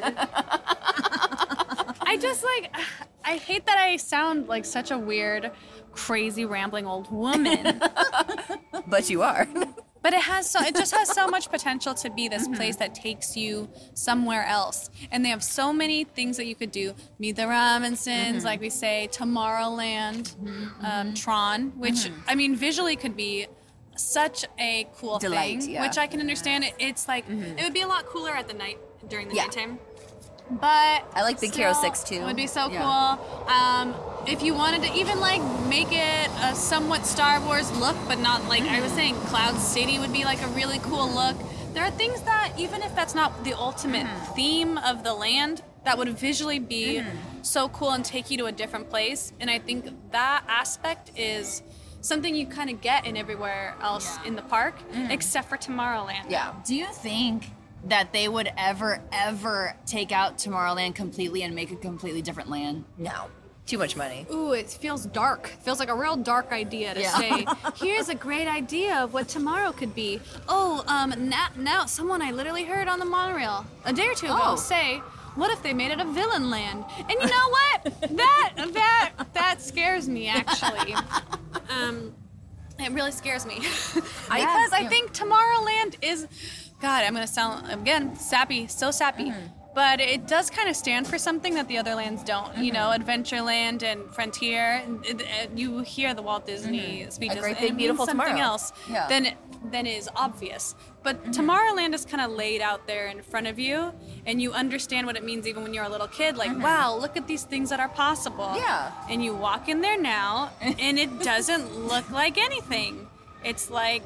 D: I just like, I hate that I sound like such a weird, crazy, rambling old woman.
B: But you are.
D: But it has so it just has so much potential to be this place that takes you somewhere else. And they have so many things that you could do. Meet the Robinsons, like we say, Tomorrowland, um, Tron, which I mean visually could be such a cool
B: Delight,
D: thing.
B: yeah.
D: Which I can understand. It, it's like it would be a lot cooler at the night during the
B: Yeah.
D: nighttime. But
B: I like Big Hero
D: still,
B: six too.
D: It would be so
B: Yeah.
D: cool. Um, if you wanted to even like make it a somewhat Star Wars look, but not like I was saying, Cloud City would be like a really cool look. There are things that even if that's not the ultimate theme of the land, that would visually be so cool and take you to a different place. And I think that aspect is something you kind of get in everywhere else in the park, except for Tomorrowland.
B: Yeah.
C: Do you think that they would ever, ever take out Tomorrowland completely and make a completely different land?
B: No. Too much money.
D: Ooh, it feels dark. Feels like a real dark idea to
C: Yeah.
D: say, here's a great idea of what tomorrow could be. Oh, um, now, now someone I literally heard on the monorail a day or two ago
C: Oh.
D: say, what if they made it a villain land? And you know what? that, that, that scares me, actually. Um, it really scares me. because I
C: yeah.
D: think Tomorrowland is, God, I'm going to sound, again, sappy, so sappy. But it does kind of stand for something that the other lands don't. You know, Adventureland and Frontier. It, it, you hear the Walt Disney speeches.
B: great
D: and
B: big
D: it means
B: beautiful
D: something
B: tomorrow.
D: else
B: Yeah.
D: than than is obvious. But Tomorrowland is kind of laid out there in front of you, and you understand what it means even when you're a little kid. Like, wow, look at these things that are possible.
B: Yeah.
D: And you walk in there now, and it doesn't look like anything. It's like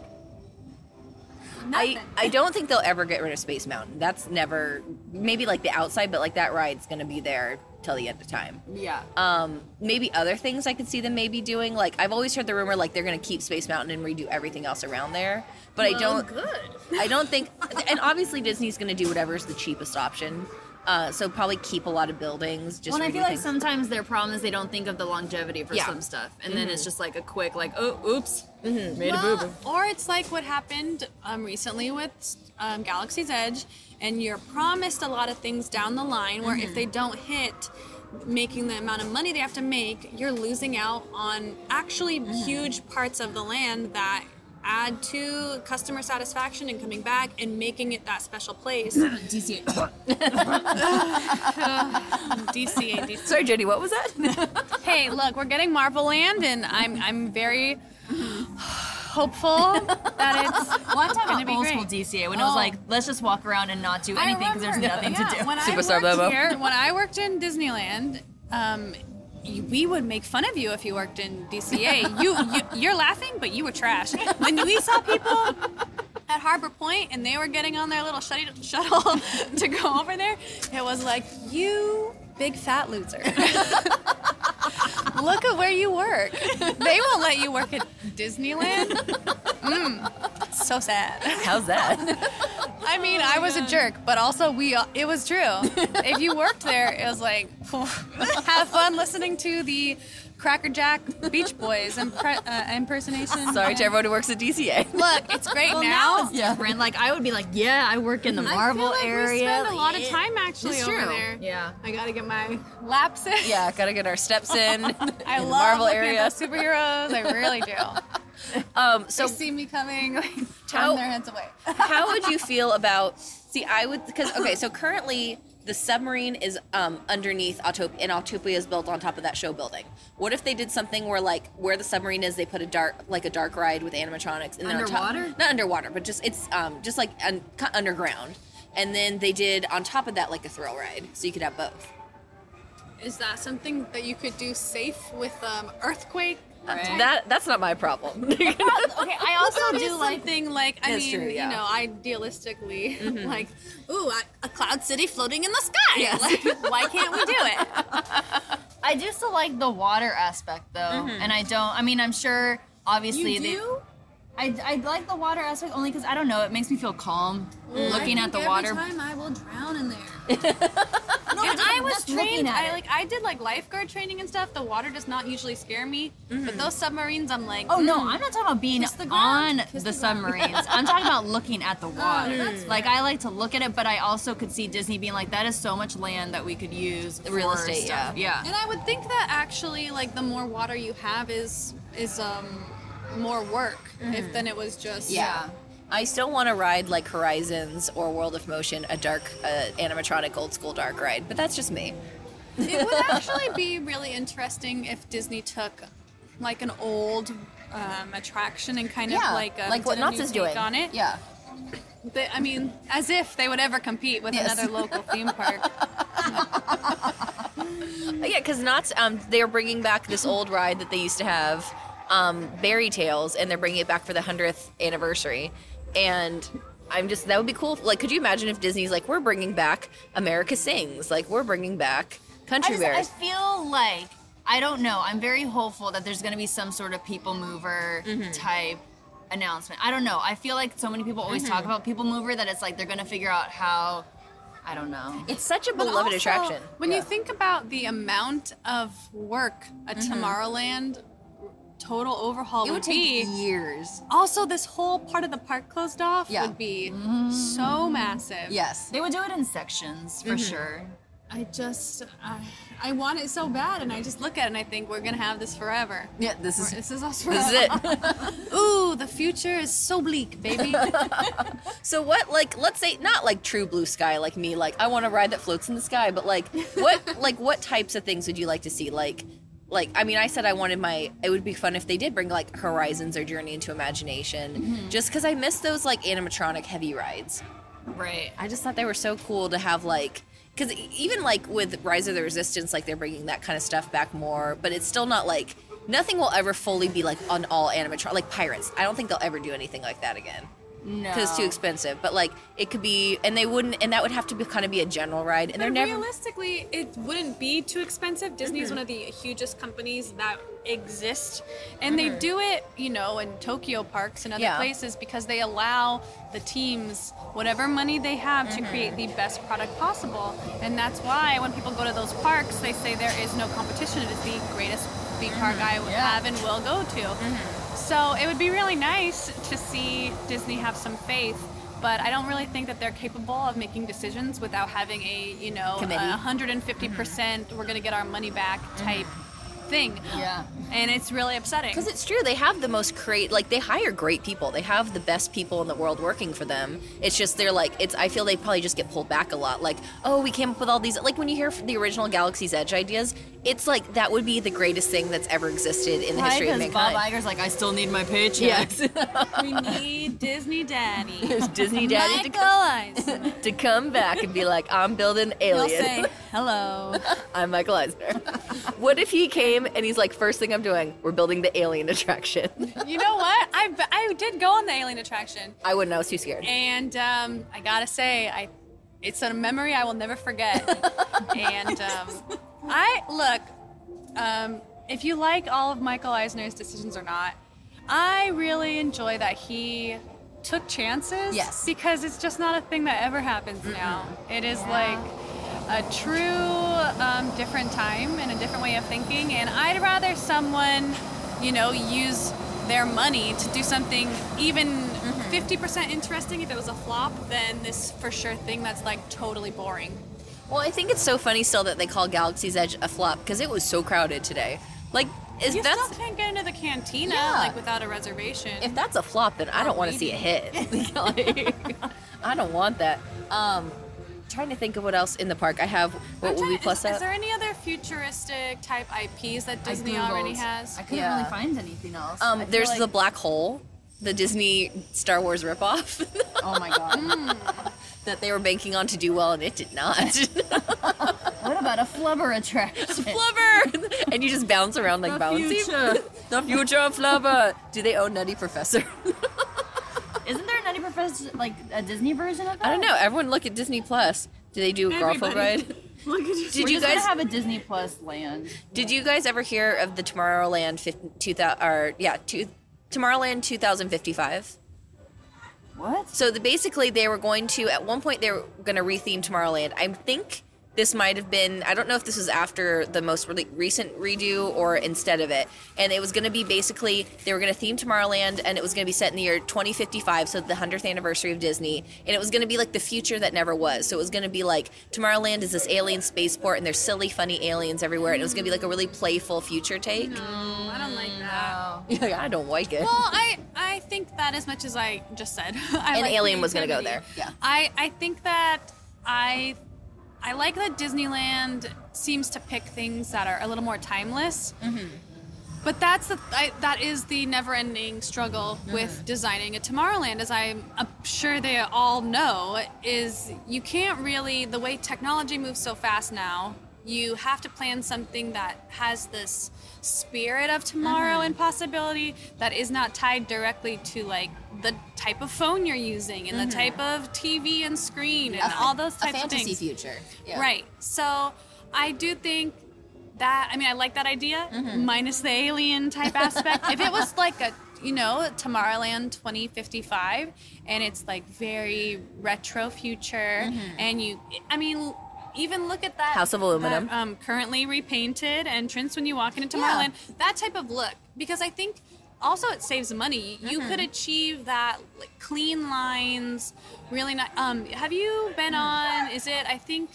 D: nothing.
B: I, I don't think they'll ever get rid of Space Mountain. That's never, maybe like the outside, but like that ride's going to be there till the end of time.
C: Yeah.
B: Um, maybe other things I could see them maybe doing. Like I've always heard the rumor like they're going to keep Space Mountain and redo everything else around there. But I don't.
C: good.
B: I don't think. And obviously Disney's going to do whatever's the cheapest option. Uh, so probably keep a lot of buildings. Just
C: Well, and I
B: redo
C: feel like
B: things.
C: sometimes their problem is they don't think of the longevity for
B: Yeah.
C: some stuff, and then it's just like a quick, like, oh, oops, made a
D: Well,
C: boo boo.
D: or it's like what happened um, recently with um, Galaxy's Edge, and you're promised a lot of things down the line where if they don't hit making the amount of money they have to make, you're losing out on actually huge parts of the land that add to customer satisfaction and coming back and making it that special place.
C: D C A.
D: D C A, D C A.
B: Sorry, Jenny, what was that?
D: Hey, look, we're getting Marvel Land, and I'm I'm very hopeful that it's
C: Well, I'm talking
D: gonna
C: about
D: be
C: old
D: great.
C: school D C A when it was
D: Oh.
C: like, let's just walk around and not do anything because there's nothing
D: yeah,
C: to do.
D: When
B: Superstar
D: I worked
B: Bobo.
D: here, when I worked in Disneyland, um, y- we would make fun of you if you worked in D C A. You, you you're laughing, but you were trash. When we saw people at Harbor Point and they were getting on their little shuttle shuttle to go over there, it was like, you big fat loser. Look at where you work. They won't let you work at Disneyland. Mm, so sad.
B: How's that?
D: I mean, I was a jerk, but also we. It was true. If you worked there, it was like, have fun listening to the Cracker Jack Beach Boys impre- uh, impersonation.
B: Sorry to everyone who works at D C A.
D: Look, it's great
C: Well,
D: now.
C: now it's different. Like, I would be like, yeah, I work in the Marvel
D: I feel like
C: area.
D: We spend a lot of
C: Yeah.
D: time actually
C: It's
D: over
C: true.
D: there.
C: Yeah.
D: I gotta get my laps in.
B: Yeah, gotta get our steps in.
D: I
B: in the
D: love
B: Marvel
D: looking
B: area.
D: at those superheroes. I really do.
B: Um, so
D: They see me coming, like,
B: How-
D: turn their heads away.
B: how would you feel about? See, I would because okay. So currently, the submarine is um, underneath Autopia, and Autopia is built on top of that show building. What if they did something where, like, where the submarine is, they put a dark, like a dark ride with animatronics, and then on top-
C: Underwater?
B: not underwater, but just it's um, just like un- underground, and then they did on top of that like a thrill ride, so you could have both.
D: Is that something that you could do safe with um, earthquake?
B: That that's not my problem.
C: Okay, I also do like.
D: Something like, I
B: That's
D: mean,
B: true, yeah.
D: you know, idealistically, like, ooh, a, a cloud city floating in the sky.
B: Yes.
D: Like, why can't we do it?
C: I do still like the water aspect though, and I don't. I mean, I'm sure. Obviously,
D: You
C: they-
D: do?
C: I, I like the water aspect only because I don't know. It makes me feel calm looking
D: I
C: at the
D: think
C: water.
D: Every time I will drown in there.
C: No,
D: And
C: just-
D: I was
C: just looking
D: trained.
C: at
D: I
C: it.
D: like. I did like lifeguard training and stuff. The water does not usually scare me, but those submarines, I'm like.
C: Oh no,
D: mm.
C: I'm not talking about being
D: Kiss the ground.
C: on
D: Kiss
C: the
D: the ground.
C: submarines. I'm talking about looking at the water.
D: that's
C: like I like to look at it, but I also could see Disney being like, "That is so much land that we could use
B: Real
C: for
B: estate,
C: stuff." Yeah,
D: And I would think that actually, like, the more water you have is is um more work if then it was just
B: Yeah. I still want to ride like Horizons or World of Motion, a dark uh, animatronic old school dark ride, but that's just me.
D: It would actually be really interesting if Disney took like an old um, attraction and kind of like um,
B: like what
D: did a
B: Knott's
D: new
B: is doing.
D: take on it.
B: Yeah.
D: But, I mean, as if they would ever compete with
B: Yes.
D: another local theme park.
B: Oh, yeah, because Knott's, um, they're bringing back this old ride that they used to have, um, Berry Tales, and they're bringing it back for the hundredth anniversary. And I'm just, that would be cool. Like, could you imagine if Disney's like, we're bringing back America Sings, like, we're bringing back Country
C: I, just, I
B: Bears.
C: feel like I don't know. I'm very hopeful that there's going to be some sort of people mover type announcement. I don't know. I feel like so many people always talk about people mover that it's like they're going to figure out how. I don't know.
B: It's such a
D: But
B: beloved
D: also,
B: attraction.
D: When
B: Yeah.
D: you think about the amount of work a Tomorrowland total overhaul
B: it would take
D: be,
B: years.
D: also this whole part of the park closed off
B: Yeah.
D: would be so massive.
B: Yes.
C: They would do it in sections for sure.
D: I just, I, I want it so bad, and I just look at it and I think we're gonna have this forever.
B: Yeah, this is,
D: This is us
B: this
D: forever.
B: is it.
D: Ooh, the future is so bleak, baby.
B: So what, like, let's say not like true blue sky like me, like I want a ride that floats in the sky, but like what like what types of things would you like to see? Like like I mean I said I wanted my it would be fun if they did bring like Horizons or Journey into Imagination, just because I miss those like animatronic heavy rides.
C: Right.
B: I just thought they were so cool to have like because even like with Rise of the Resistance, like they're bringing that kind of stuff back more, but it's still not like nothing will ever fully be like on all animatronic like Pirates. I don't think they'll ever do anything like that again.
C: No.
B: Because it's too expensive. But like it could be, and they wouldn't, and that would have to be kind of be a general ride, and
F: But
B: they're never.
F: realistically, it wouldn't be too expensive. Disney is one of the hugest companies that exist.
D: And they do it, you know, in Tokyo parks and other
B: Yeah.
D: places because they allow the teams whatever money they have to create the best product possible. And that's why when people go to those parks, they say there is no competition. It is the greatest theme park I would have and will go to. So it would be really nice to see Disney have some faith. But I don't really think that they're capable of making decisions without having a, you know,
B: Committee.
D: a one hundred fifty percent we're going to get our money back type thing.
C: Yeah.
D: And it's really upsetting.
B: Because it's true, they have the most great, like they hire great people. They have the best people in the world working for them. It's just they're like, it's. I feel they probably just get pulled back a lot. Like, oh, we came up with all these. Like when you hear the original Galaxy's Edge ideas, it's like that would be the greatest thing that's ever existed in the history of
C: Because Bob
B: mankind.
C: Iger's like, I still need my paycheck.
B: Yes,
D: We need Disney Daddy.
B: There's Disney Daddy to,
D: Michael Eisner.
B: to come back and be like, I'm building
D: He'll
B: Alien.
D: say, hello.
B: I'm Michael Eisner. What if he came and he's like, first thing I'm doing, we're building the Alien attraction.
D: You know what? I, be- I did go on the Alien attraction.
B: I wouldn't. I was too scared.
D: And um, I gotta say, I it's a memory I will never forget. And um, I, look, um, if you like all of Michael Eisner's decisions or not, I really enjoy that he took chances.
B: Yes.
D: Because it's just not a thing that ever happens mm-hmm. now. It is yeah. like a true um, different time and a different way of thinking. And I'd rather someone, you know, use their money to do something even mm-hmm. fifty percent interesting if it was a flop than this for sure thing that's like totally boring.
B: Well, I think it's so funny still that they call Galaxy's Edge a flop because it was so crowded today. Like, is
D: you
B: that's,
D: still can't get into the cantina
B: yeah.
D: like without a reservation.
B: If that's a flop, then I don't want to see a hit. Like, I don't want that. Um, trying to think of what else in the park. I have what will we plus
D: is,
B: up?
D: Is there any other futuristic type I Ps that Disney already has?
C: I couldn't
B: Yeah.
C: really find anything else.
B: Um, there's
C: like...
B: the black hole, the Disney Star Wars ripoff.
C: Oh my god.
D: Mm.
B: That they were banking on to do well, and it did not.
C: What about a flubber attraction?
B: Flubber! And you just bounce around like
C: The
B: bouncy.
C: future.
B: The future of Flubber. Do they own Nutty Professor?
C: Isn't there a Nutty Professor, like a Disney version of that?
B: I don't know. Everyone look at Disney Plus. Do they do a Garfield ride?
F: Look at you.
B: Did
C: We're
B: you
C: just
B: guys
C: gonna have a Disney Plus land?
B: Did you guys ever hear of the Tomorrowland fifty, two thousand or yeah, two, Tomorrowland twenty fifty-five?
C: What?
B: So the, basically they were going to at one point they were going to retheme Tomorrowland. I think this might have been, I don't know if this was after the most really recent redo or instead of it. And it was going to be basically, they were going to theme Tomorrowland and it was going to be set in the year twenty fifty-five, so the hundredth anniversary of Disney. And it was going to be like the future that never was. So it was going to be like, Tomorrowland is this alien spaceport and there's silly, funny aliens everywhere. And it was going to be like a really playful future take.
D: No, I don't like that.
B: You're like, I don't like it.
D: Well, I, I think that as much as I just said. I
B: An
D: like
B: alien was going to go
D: creativity.
B: there. Yeah.
D: I, I think that I I like that Disneyland seems to pick things that are a little more timeless. Mm-hmm. But that's the I, that is the never-ending struggle mm-hmm. with designing a Tomorrowland, as I'm, I'm sure they all know, is you can't really, the way technology moves so fast now, you have to plan something that has this spirit of tomorrow mm-hmm. and possibility that is not tied directly to like the type of phone you're using and mm-hmm. the type of T V and screen and
B: a,
D: all those types
B: a
D: of things.
B: fantasy future. Yeah.
D: Right. So I do think that, I mean, I like that idea, mm-hmm. minus the alien type aspect. If it was like a, you know, Tomorrowland twenty fifty-five and it's like very retro future mm-hmm. and you, I mean, even look at that
B: House of Aluminum,
D: that, um, currently repainted entrance when you walk into Tomorrowland. Yeah. That type of look, because I think also it saves money. You mm-hmm. could achieve that like clean lines, really nice. Um, have you been on? Is it? I think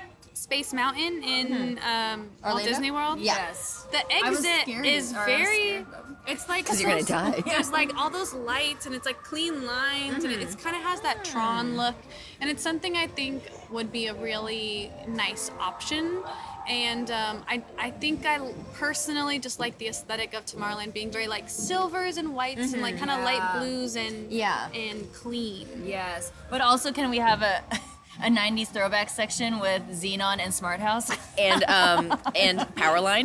D: Space Mountain in mm-hmm. um, Walt Disney World.
B: Yes.
D: The exit is very. It's like
B: because you're gonna die.
D: There's like all those lights and it's like clean lines mm-hmm. and it, it's kind of has that Tron look, and it's something I think would be a really nice option. And um, I I think I personally just like the aesthetic of Tomorrowland being very like silvers and whites mm-hmm. and like kind of
C: yeah.
D: light blues and
C: yeah
D: and clean.
C: Yes, but also can we have a a nineties throwback section with Xenon and Smart House
B: and um and Powerline.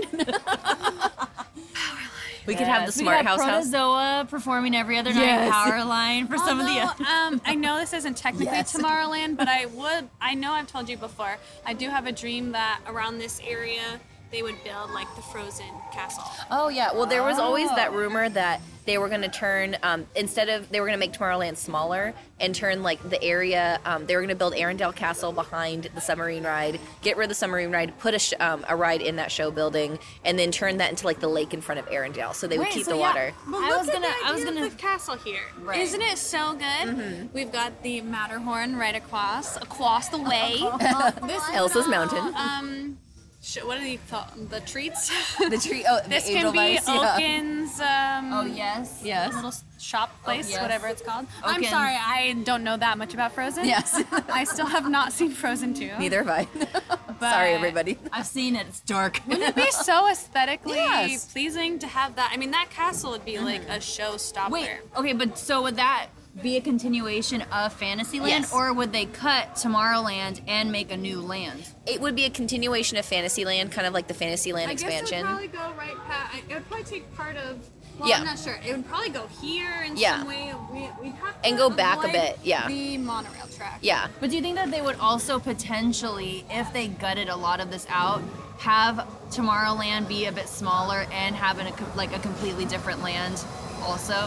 B: We
C: yes.
B: could have the Smart
C: House
B: House
C: Protozoa performing every other
B: yes.
C: night. Powerline for
D: Although,
C: some of the.
D: um, I know this isn't technically
B: yes.
D: Tomorrowland, but I would. I know I've told you before. I do have a dream that around this area they would build like the Frozen castle.
B: Oh yeah. Well, there was always that
C: Oh.
B: rumor that they were going to turn um, instead of they were going to make Tomorrowland smaller and turn like the area. Um, they were going to build Arendelle Castle behind the submarine ride, get rid of the submarine ride, put a sh- um, a ride in that show building, and then turn that into like the lake in front of Arendelle, so they would
C: Wait,
B: keep
C: so
B: the
C: yeah.
B: water.
D: But
C: I
D: look
C: was
D: at
C: gonna-
D: the
C: I was
D: idea of
C: gonna-
D: the castle here.
C: Right.
D: Isn't it so good?
B: Mm-hmm.
D: We've got the Matterhorn right across, across the way. This is
B: Elsa's
D: all,
B: Mountain.
D: Um, sh- what do you call the treats?
B: The tree. Oh, the
D: This
B: Angel
D: can be
B: Vice, yeah.
D: Oaken's. Um,
C: Oh yes.
B: Yes.
D: little shop place,
C: yes.
D: whatever it's called. I'm
C: Oaken's.
D: sorry, I don't know that much about Frozen.
B: Yes.
D: I still have not seen Frozen two.
B: Neither have I.
D: But
B: Sorry, everybody.
C: I've seen it. It's dark.
D: Wouldn't it be so aesthetically
B: Yes.
D: pleasing to have that? I mean, that castle would be like a showstopper.
C: Wait. Okay, but so would that be a continuation of Fantasyland,
B: Yes.
C: or would they cut Tomorrowland and make a new land?
B: It would be a continuation of Fantasyland, kind of like the Fantasyland
F: I guess it
B: expansion.
F: would probably go right past. It would probably take part of. Well,
B: Yeah.
F: I'm not sure. It would probably go here in
B: Yeah.
F: some way. We, we'd have
B: And
F: to
B: go back a
F: avoid
B: bit, yeah.
F: The monorail track.
B: Yeah.
C: But do you think that they would also potentially, if they gutted a lot of this out, have Tomorrowland be a bit smaller and have an, a, like a completely different land also?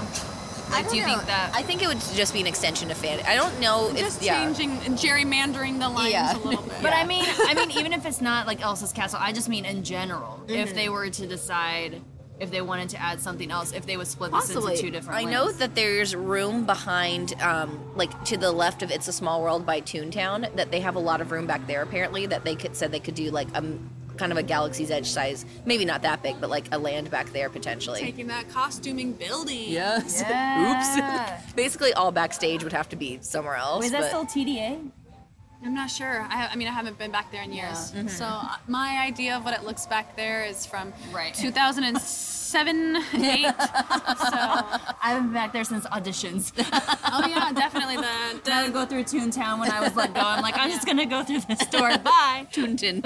C: Like, do you think that?
B: I think it would just be an extension of fan. I don't know
F: Just
B: if yeah.
F: changing, gerrymandering the lines
B: Yeah.
F: a little bit.
C: But I mean, I mean, even if it's not like Elsa's castle, I just mean in general. If they were to decide if they wanted to add something else, if they would split this
B: Possibly.
C: into two different.
B: I know
C: lanes.
B: that there's room behind, um, like to the left of It's a Small World by Toontown, that they have a lot of room back there. Apparently, that they could said they could do like a kind of a Galaxy's Edge size, maybe not that big, but like a land back there potentially.
F: Taking that costuming building.
B: Yes.
C: Yeah.
B: Oops. Basically, all backstage would have to be somewhere else.
C: Wait, is that
B: but-
C: still T D A?
F: I'm not sure. I, I mean, I haven't been back there in years. So uh, my idea of what it looks back there is from
C: Right.
F: two thousand seven, eight. So,
C: I've been back there since auditions.
F: oh yeah, definitely the,
C: I would
F: the
C: go through Toontown when I was let go. I'm like, I'm just gonna go through this door. Bye.
B: Toonton.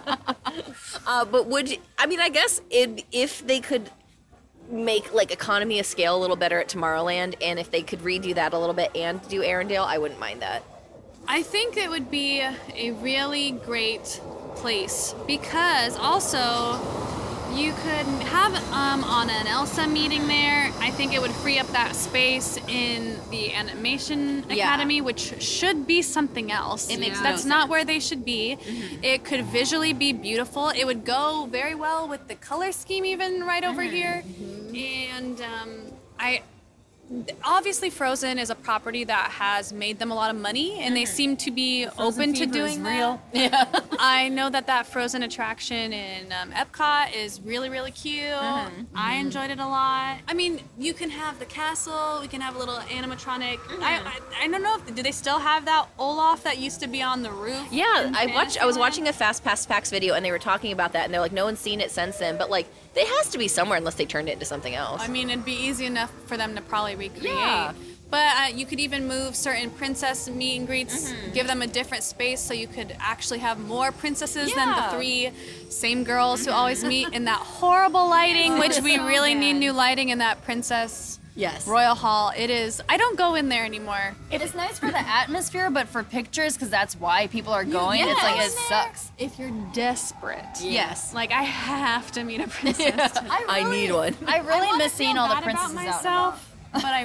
B: uh, but would you, I mean, I guess it, if they could make like economy of scale a little better at Tomorrowland, and if they could redo that a little bit and do Arendelle, I wouldn't mind that.
F: I think it would be a really great place because also you could have um, on an Elsa meeting there. I think it would free up that space in the Animation
B: Yeah.
F: Academy, which should be something else.
B: It makes no
F: That's
B: sense.
F: not where they should be. It could visually be beautiful. It would go very well with the color scheme even right over here. And um, I... Obviously, Frozen is a property that has made them a lot of money, and they seem to be open to
C: fever
F: doing
C: is
F: that.
C: real.
F: Yeah, I know that that Frozen attraction in um, Epcot is really, really cute. I enjoyed it a lot. I mean, you can have the castle. We can have a little animatronic. I, I I don't know if do they still have that Olaf that used to be on the roof.
B: Yeah,
F: in
B: I watched. I was
F: Fantasyland?
B: watching a Fast Pass Packs video, and they were talking about that, and they're like, no one's seen it since then. But like, it has to be somewhere unless they turned it into something else.
F: I mean, it'd be easy enough for them to probably recreate.
B: Yeah.
F: But uh, you could even move certain princess meet and greets,
B: Mm-hmm.
F: give them a different space so you could actually have more princesses than
B: Yeah.
F: the three same girls who always meet in that horrible lighting, which we
C: so
F: really need
C: bad.
F: new lighting in that princess
B: yes.
F: royal hall. It is. I don't go in there anymore.
C: It is nice for the atmosphere, but for pictures, because that's why people are going. It's like it
F: Yes.
C: sucks.
F: If you're desperate.
B: Yes.
F: Like, I have to meet a princess.
C: I,
B: I
C: really-
B: need one.
C: I really
F: wanna
C: miss seeing
F: feel
C: all the
F: bad about
C: princesses out. and
F: myself, but I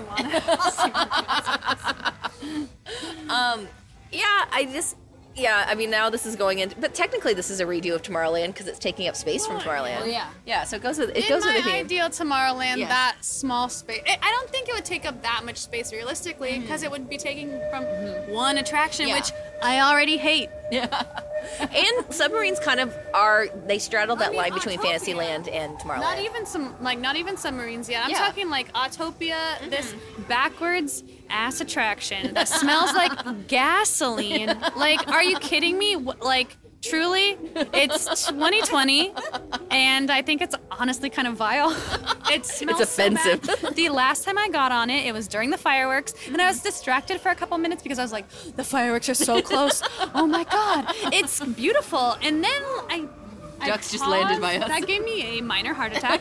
F: want to.
B: Um, yeah, I just, yeah, I mean, now this is going into, but technically this is a redo of Tomorrowland because it's taking up space from Tomorrowland.
C: Oh, yeah.
B: Yeah, so it goes with, it
F: In
B: goes
F: my
B: with the theme.
F: ideal Tomorrowland,
B: Yes.
F: that small space. I I don't think it would take up that much space realistically because it would be taking from one attraction,
B: Yeah.
F: which I already hate.
B: And submarines kind of are, they straddle that
F: mean,
B: line between
F: Autopia.
B: Fantasyland and Tomorrowland.
F: Not even some like not even submarines yet. I'm
B: Yeah.
F: talking like Autopia, this backwards ass attraction that smells like gasoline. Like, are you kidding me? Wh- Like, truly, it's twenty twenty, and I think it's honestly kind of vile. It smells
B: offensive.
F: So bad. The last time I got on it, it was during the fireworks, and I was distracted for a couple minutes because I was like, the fireworks are so close. Oh my god, it's beautiful. And then I. I
B: Ducks just landed by
F: paused.
B: us.
F: That gave me a minor heart attack.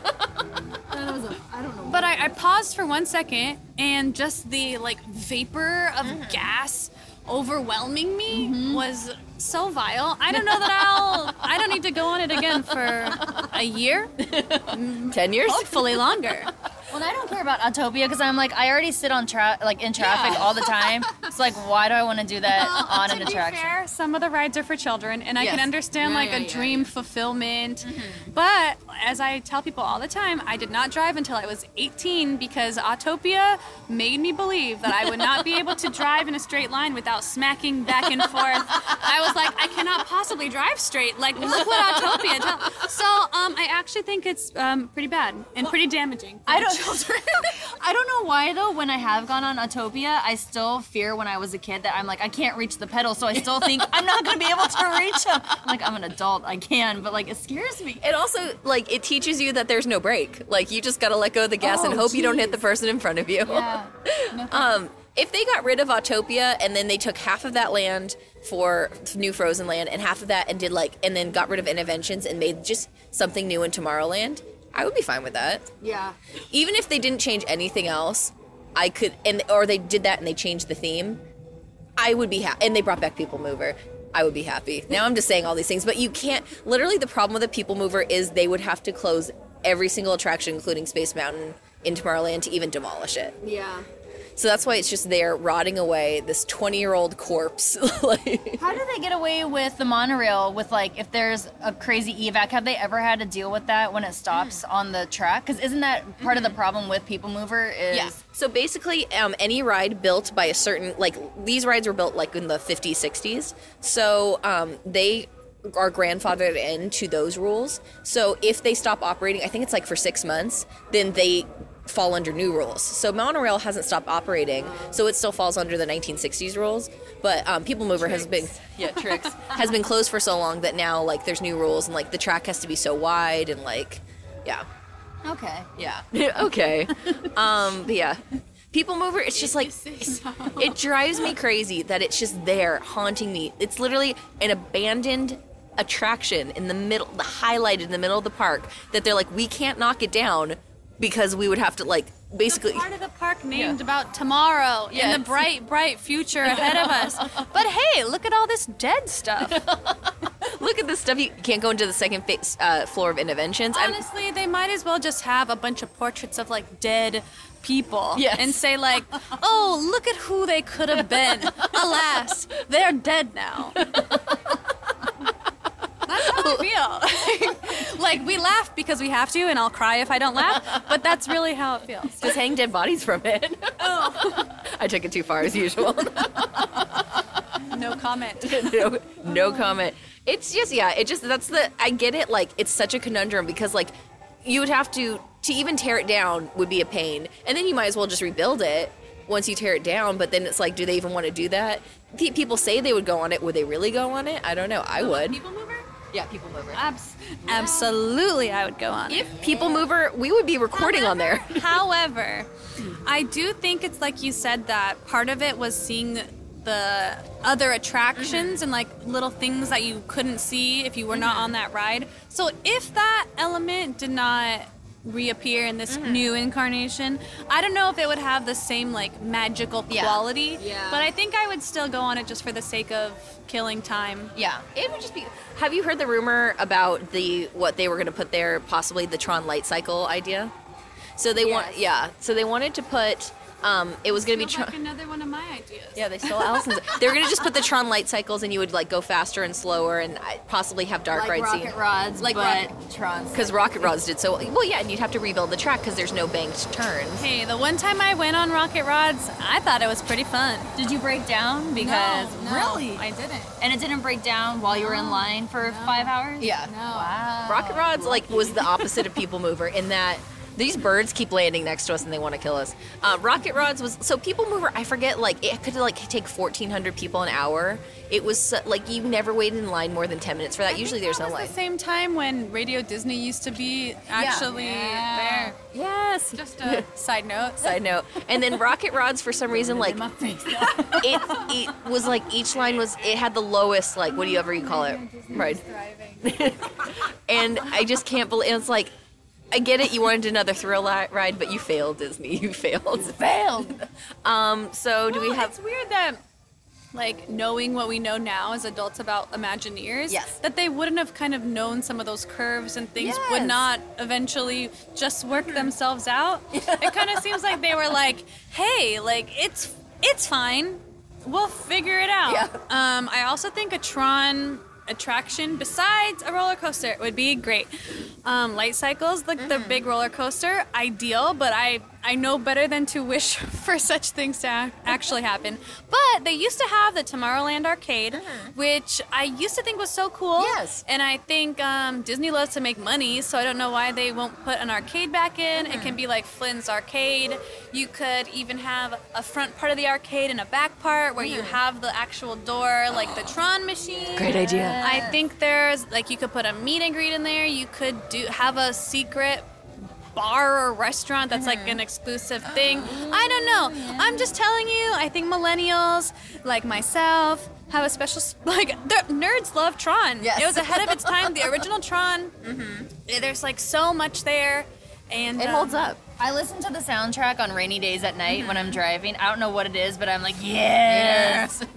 F: But I, I paused for one second, and just the like vapor of
B: Mm-hmm.
F: gas overwhelming me was so vile. I don't know that I'll. I don't need to go on it again for a year,
B: Ten years?
F: hopefully longer.
C: Well, I don't care about Autopia because I'm like I already sit on tra- like in traffic
B: Yeah.
C: all the time. It's like why do I want to do that on
F: to
C: an
F: be
C: attraction?
F: fair, some of the rides are for children, and I
B: Yes.
F: can understand
B: Yeah,
F: like
B: yeah,
F: a
B: yeah,
F: dream fulfillment. But as I tell people all the time, I did not drive until I was eighteen because Autopia made me believe that I would not be able to drive in a straight line without smacking back and forth. I was like, I cannot possibly drive straight. Like, look what Autopia does. So, um, I actually think it's um, pretty bad and pretty damaging. for
C: I
F: the
C: don't.
F: children.
C: I don't know why though. When I have gone on Autopia, I still fear when I was a kid that I'm like I can't reach the pedal, so I still think I'm not gonna be able to reach them. I'm like I'm an adult, I can, but like it scares me.
B: It also, like, it teaches you that there's no brake. Like, you just gotta let go of the gas and
C: Oh,
B: hope you don't hit the
C: geez.
B: person in front of you.
C: Yeah. No,
B: Um, if they got rid of Autopia and then they took half of that land for New Frozen Land and half of that and did like, and then got rid of Interventions and made just something new in Tomorrowland, I would be fine with that.
C: yeah.
B: Even if they didn't change anything else, I could, and or they did that and they changed the theme, I would be happy. And they brought back People Mover. I would be happy. Now I'm just saying all these things, but you can't. Literally, the problem with a People Mover is they would have to close every single attraction, including Space Mountain, in Tomorrowland to even demolish it.
C: Yeah.
B: So that's why it's just there rotting away, this twenty-year-old corpse. Like,
C: how do they get away with the monorail with, like, if there's a crazy evac? Have they ever had to deal with that when it stops on the track? Because isn't that part of the problem with People Mover is...
B: Yeah. So basically, um, any ride built by a certain, like, these rides were built, like, in the fifties, sixties. So um, they are grandfathered into those rules. So if they stop operating, I think it's, like, for six months, then they fall under new rules. So Monorail hasn't stopped operating, so it still falls under the nineteen sixties rules. But um, People Mover tricks. has been yeah tricks has been closed for so long that now like there's new rules and like the track has to be so wide and like yeah
C: okay
B: yeah okay um but yeah People Mover, it's just like it's, it drives me crazy that it's just there haunting me. It's literally an abandoned attraction in the middle, the highlighted in the middle of the park that they're like, we can't knock it down because we would have to, like, basically...
F: The part of the park named yeah. about tomorrow
B: yes.
F: and the bright, bright future ahead of us. But hey, look at all this dead stuff.
B: Look at this stuff. You can't go into the second fa- uh, floor of Interventions.
F: Honestly, I'm... they might as well just have a bunch of portraits of, like, dead people.
B: Yes.
F: And say, like, oh, look at who they could have been. Alas, they're dead now. That's how I feel. Like, we laugh because we have to, and I'll cry if I don't laugh, but that's really how it feels.
B: Just hang dead bodies from it.
F: Oh.
B: I took it too far, as usual.
F: No comment.
B: no, no comment. It's just, yeah, it just, that's the, I get it, like, it's such a conundrum because, like, you would have to, to even tear it down would be a pain, and then you might as well just rebuild it once you tear it down, but then it's like, do they even want to do that? Pe- people say they would go on it. Would they really go on it? I don't know. I would.
F: People Mover?
B: Yeah, People Mover.
F: Abs- absolutely, I would go on
B: if
F: it.
B: If People Mover, we would be recording
F: however,
B: on there.
F: However, I do think it's like you said that part of it was seeing the other attractions mm-hmm. and like little things that you couldn't see if you were mm-hmm. not on that ride. So if that element did not reappear in this mm-hmm. new incarnation, I don't know if it would have the same like magical quality,
B: yeah. Yeah.
F: but I think I would still go on it just for the sake of killing time.
B: Yeah, it would just be. Have you heard the rumor about the what they were going to put there, possibly the Tron Light Cycle idea? So they
C: yes.
B: want, yeah. So they wanted to put. Um, it was going to be
F: Tron.
B: Tron.
F: Like another one of my ideas.
B: Yeah, they stole Allison's. They were going to just put the Tron Light Cycles, and you would like go faster and slower, and possibly have dark
C: like
B: rides.
C: Rocket Rods,
B: like
C: but Tron.
B: Because Rocket Rods did so well. Yeah, and you'd have to rebuild the track because there's no banked turns.
F: Hey, the one time I went on Rocket Rods, I thought it was pretty fun.
C: Did you break down? Because
F: no, no,
C: really,
F: I didn't.
C: And it didn't break down while you were in line for
F: no.
C: five hours.
B: Yeah.
F: No.
C: Wow.
B: Rocket Rods like was the opposite of People Mover in that. These birds keep landing next to us and they want to kill us. Uh, Rocket Rods was so People Mover. I forget like it could like take fourteen hundred people an hour. It was like you never waited in line more than ten minutes for that.
F: I
B: Usually
F: think
B: there's
F: that
B: no
F: was
B: line.
F: The same time when Radio Disney used to be actually
C: Yeah.
F: there.
B: Yes.
F: Just a side note.
B: Side note. And then Rocket Rods for some reason like it it was like each line was it had the lowest like whatever you call it right. And I just can't believe it's like. I get it. You wanted another thrill ride, but you failed, Disney. You failed.
C: Failed.
B: Um. So do
F: well,
B: we have?
F: It's weird that, like, knowing what we know now as adults about Imagineers,
B: yes.
F: that they wouldn't have kind of known some of those curves and things
B: yes.
F: would not eventually just work themselves out. It kind of seems like they were like, hey, like it's it's fine. We'll figure it out.
B: Yeah.
F: Um. I also think a Tron attraction besides a roller coaster would be great. Um, light cycles, like mm-hmm. the big roller coaster, ideal, but I, I know better than to wish for such things to a- actually happen. But they used to have the Tomorrowland arcade, mm-hmm. which I used to think was so cool.
B: Yes.
F: And I think um, Disney loves to make money, so I don't know why they won't put an arcade back in. Mm-hmm. It can be like Flynn's Arcade. You could even have a front part of the arcade and a back part where mm-hmm. you have the actual door, like the Tron machine.
B: Great idea.
F: I think there's, like, you could put a meet and greet in there. You could do have a secret bar or restaurant that's like an exclusive thing. I don't know. I'm just telling you, I think millennials, like myself, have a special, like, nerds love Tron.
B: Yes.
F: It was ahead of its time. The original Tron, mm-hmm. there's like so much there. And
B: it
F: um,
B: holds up.
C: I listen to the soundtrack on rainy days at night mm-hmm. when I'm driving. I don't know what it is, but I'm like, yes.
B: yes.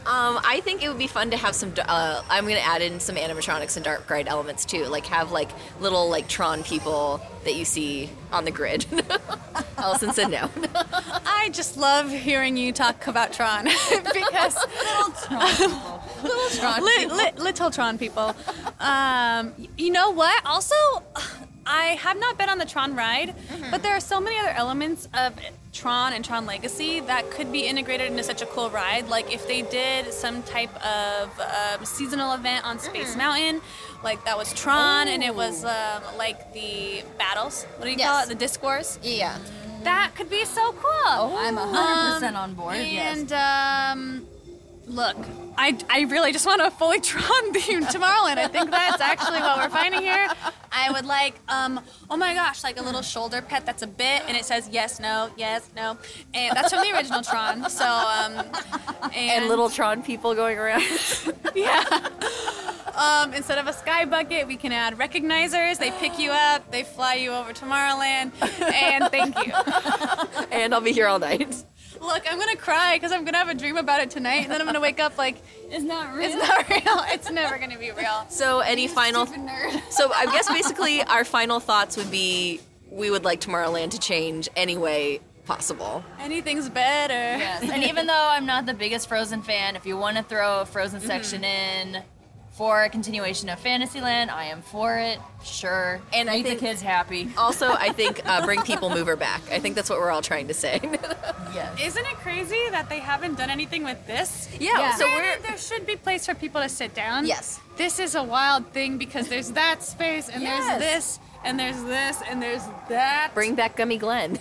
B: Um, I think it would be fun to have some. Uh, I'm going to add in some animatronics and dark ride elements too. Like have like little like Tron people that you see on the grid. Allison said no.
F: I just love hearing you talk about Tron because
C: Little Tron people. Little Tron
F: li-
C: people.
F: li- little Tron people. Um, y- you know what? Also, I have not been on the Tron ride, but there are so many other elements of Tron and Tron Legacy that could be integrated into such a cool ride. Like if they did some type of um, seasonal event on Space Mountain, like that was Tron, and it was um, like the battles. What do you call
B: Yes.
F: it? The Disc Wars.
B: Yeah.
F: That could be so cool.
C: Oh, I'm one hundred percent on board, yes.
F: And um, look, I, I really just want a fully Tron theme Tomorrowland. I think that's actually what we're finding here. I would like, um, oh my gosh, like a little shoulder pet that's a bit, and it says yes, no, yes, no, and that's from the original Tron. So, um, and,
B: And little Tron people going around.
F: yeah. Um, instead of a sky bucket, we can add recognizers. They pick you up, they fly you over Tomorrowland, and thank you.
B: And I'll be here all night.
F: Look, I'm gonna cry because I'm gonna have a dream about it tonight, and then I'm gonna wake up like
C: It's not real.
F: it's not real. It's never gonna be real.
B: So any final?
F: Stupid nerd.
B: So I guess basically our final thoughts would be we would like Tomorrowland to change any way possible.
F: Anything's better.
C: Yes. And even though I'm not the biggest Frozen fan, if you want to throw a Frozen section in for a continuation of Fantasyland, I am for it. Sure.
B: And I
C: Make
B: think-
C: the kids happy.
B: Also, I think uh, bring People Mover back. I think that's what we're all trying to say.
C: Yes.
F: Isn't it crazy that they haven't done anything with this?
B: Yeah,
C: Yeah.
B: so we're
F: Granted, there should be place for people to sit down.
B: Yes.
F: This is a wild thing because there's that space and
C: Yes.
F: there's this and there's this and there's that.
B: bring back Gummy Glen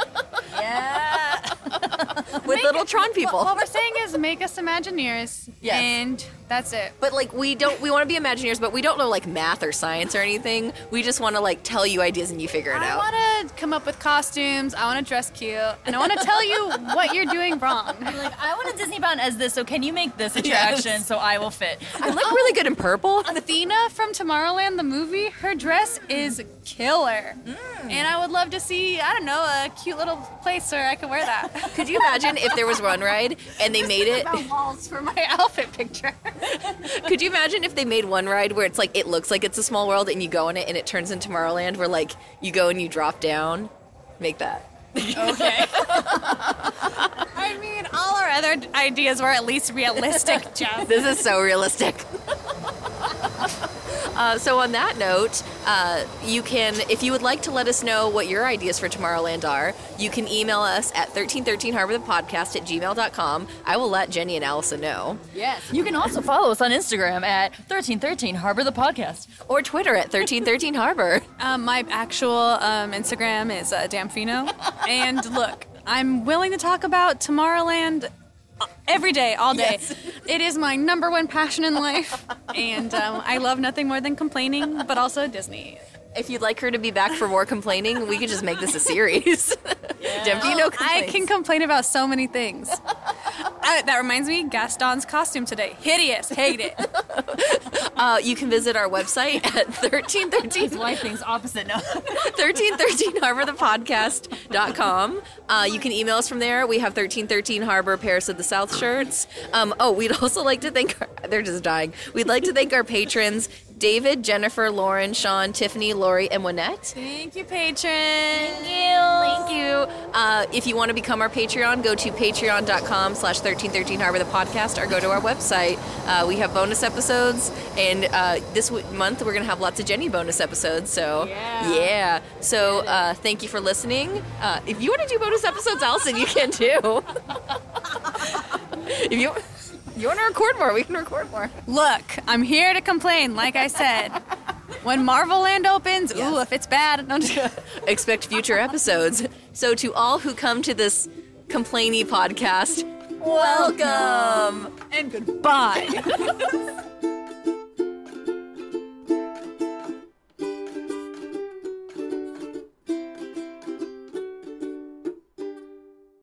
C: Yeah.
B: with
F: Make
B: little
F: it-
B: Tron people.
F: What, what we're saying is make us Imagineers.
B: Yes.
F: And that's it.
B: But like we don't, we want to be Imagineers, but we don't know like math or science or anything. We just want to like tell you ideas and you figure it
F: I
B: out.
F: want to come up with costumes. I want to dress cute, and I want to tell you what you're doing wrong.
C: Like, I want a Disney bound as this, so can you make this attraction
B: Yes.
C: so I will fit?
B: I look really good in purple.
F: Athena from Tomorrowland, the movie, her dress is killer. And I would love to see, I don't know, a cute little place where I could wear that.
B: Could you imagine if there was Run Ride and they made it?
F: About walls for my outfit picture.
B: Could you imagine if they made one ride where it's like it looks like it's a small world and you go in it and it turns into Tomorrowland where like you go and you drop down? Make that.
F: Okay. I mean, all our other ideas were at least realistic, Jeff.
B: This is so realistic. Uh, so on that note, uh, you can, if you would like to let us know what your ideas for Tomorrowland are, you can email us at thirteen thirteen harbor the podcast at gmail dot com. I will let Jenny and Allison know.
C: Yes. You can also follow us on Instagram at thirteen thirteen Harbor the Podcast.
B: Or Twitter at thirteen thirteen harbor.
F: Um, my actual um, Instagram is uh, Damfino. And look, I'm willing to talk about Tomorrowland every day, all day.
B: Yes.
F: It is my number one passion in life. And um, I love nothing more than complaining, but also Disney.
B: If you'd like her to be back for more complaining, we could just make this a series. Damfino
F: I
B: complains.
F: can complain about so many things. Uh, that reminds me, Gaston's costume today. Hideous. Hate it.
B: Uh, you can visit our website at thirteen thirteen
C: His wife thinks opposite. No.
B: thirteen thirteen harbor the podcast dot com. Uh, you can email us from there. We have thirteen thirteen Harbor Paris of the South shirts. Um, oh, we'd also like to thank our, they're just dying. We'd like to thank our patrons, David, Jennifer, Lauren, Sean, Tiffany, Lori, and Wynette.
F: Thank you, patron.
B: Thank you. Uh, if you want to become our Patreon, go to patreon dot com slash thirteen thirteen Harbor the podcast or go to our website. Uh, we have bonus episodes, and uh, this w- month we're going to have lots of Jenny bonus episodes. So,
C: Yeah.
B: yeah. So, uh, thank you for listening. Uh, if you want to do bonus episodes, Allison, you can too. if you, you want to record more, we can record more.
F: Look, I'm here to complain, like I said. When Marvel Land opens,
B: Yes.
F: ooh, if it's bad, no, I'm just-
B: Expect future episodes. So, to all who come to this complainy podcast, welcome.
F: and goodbye.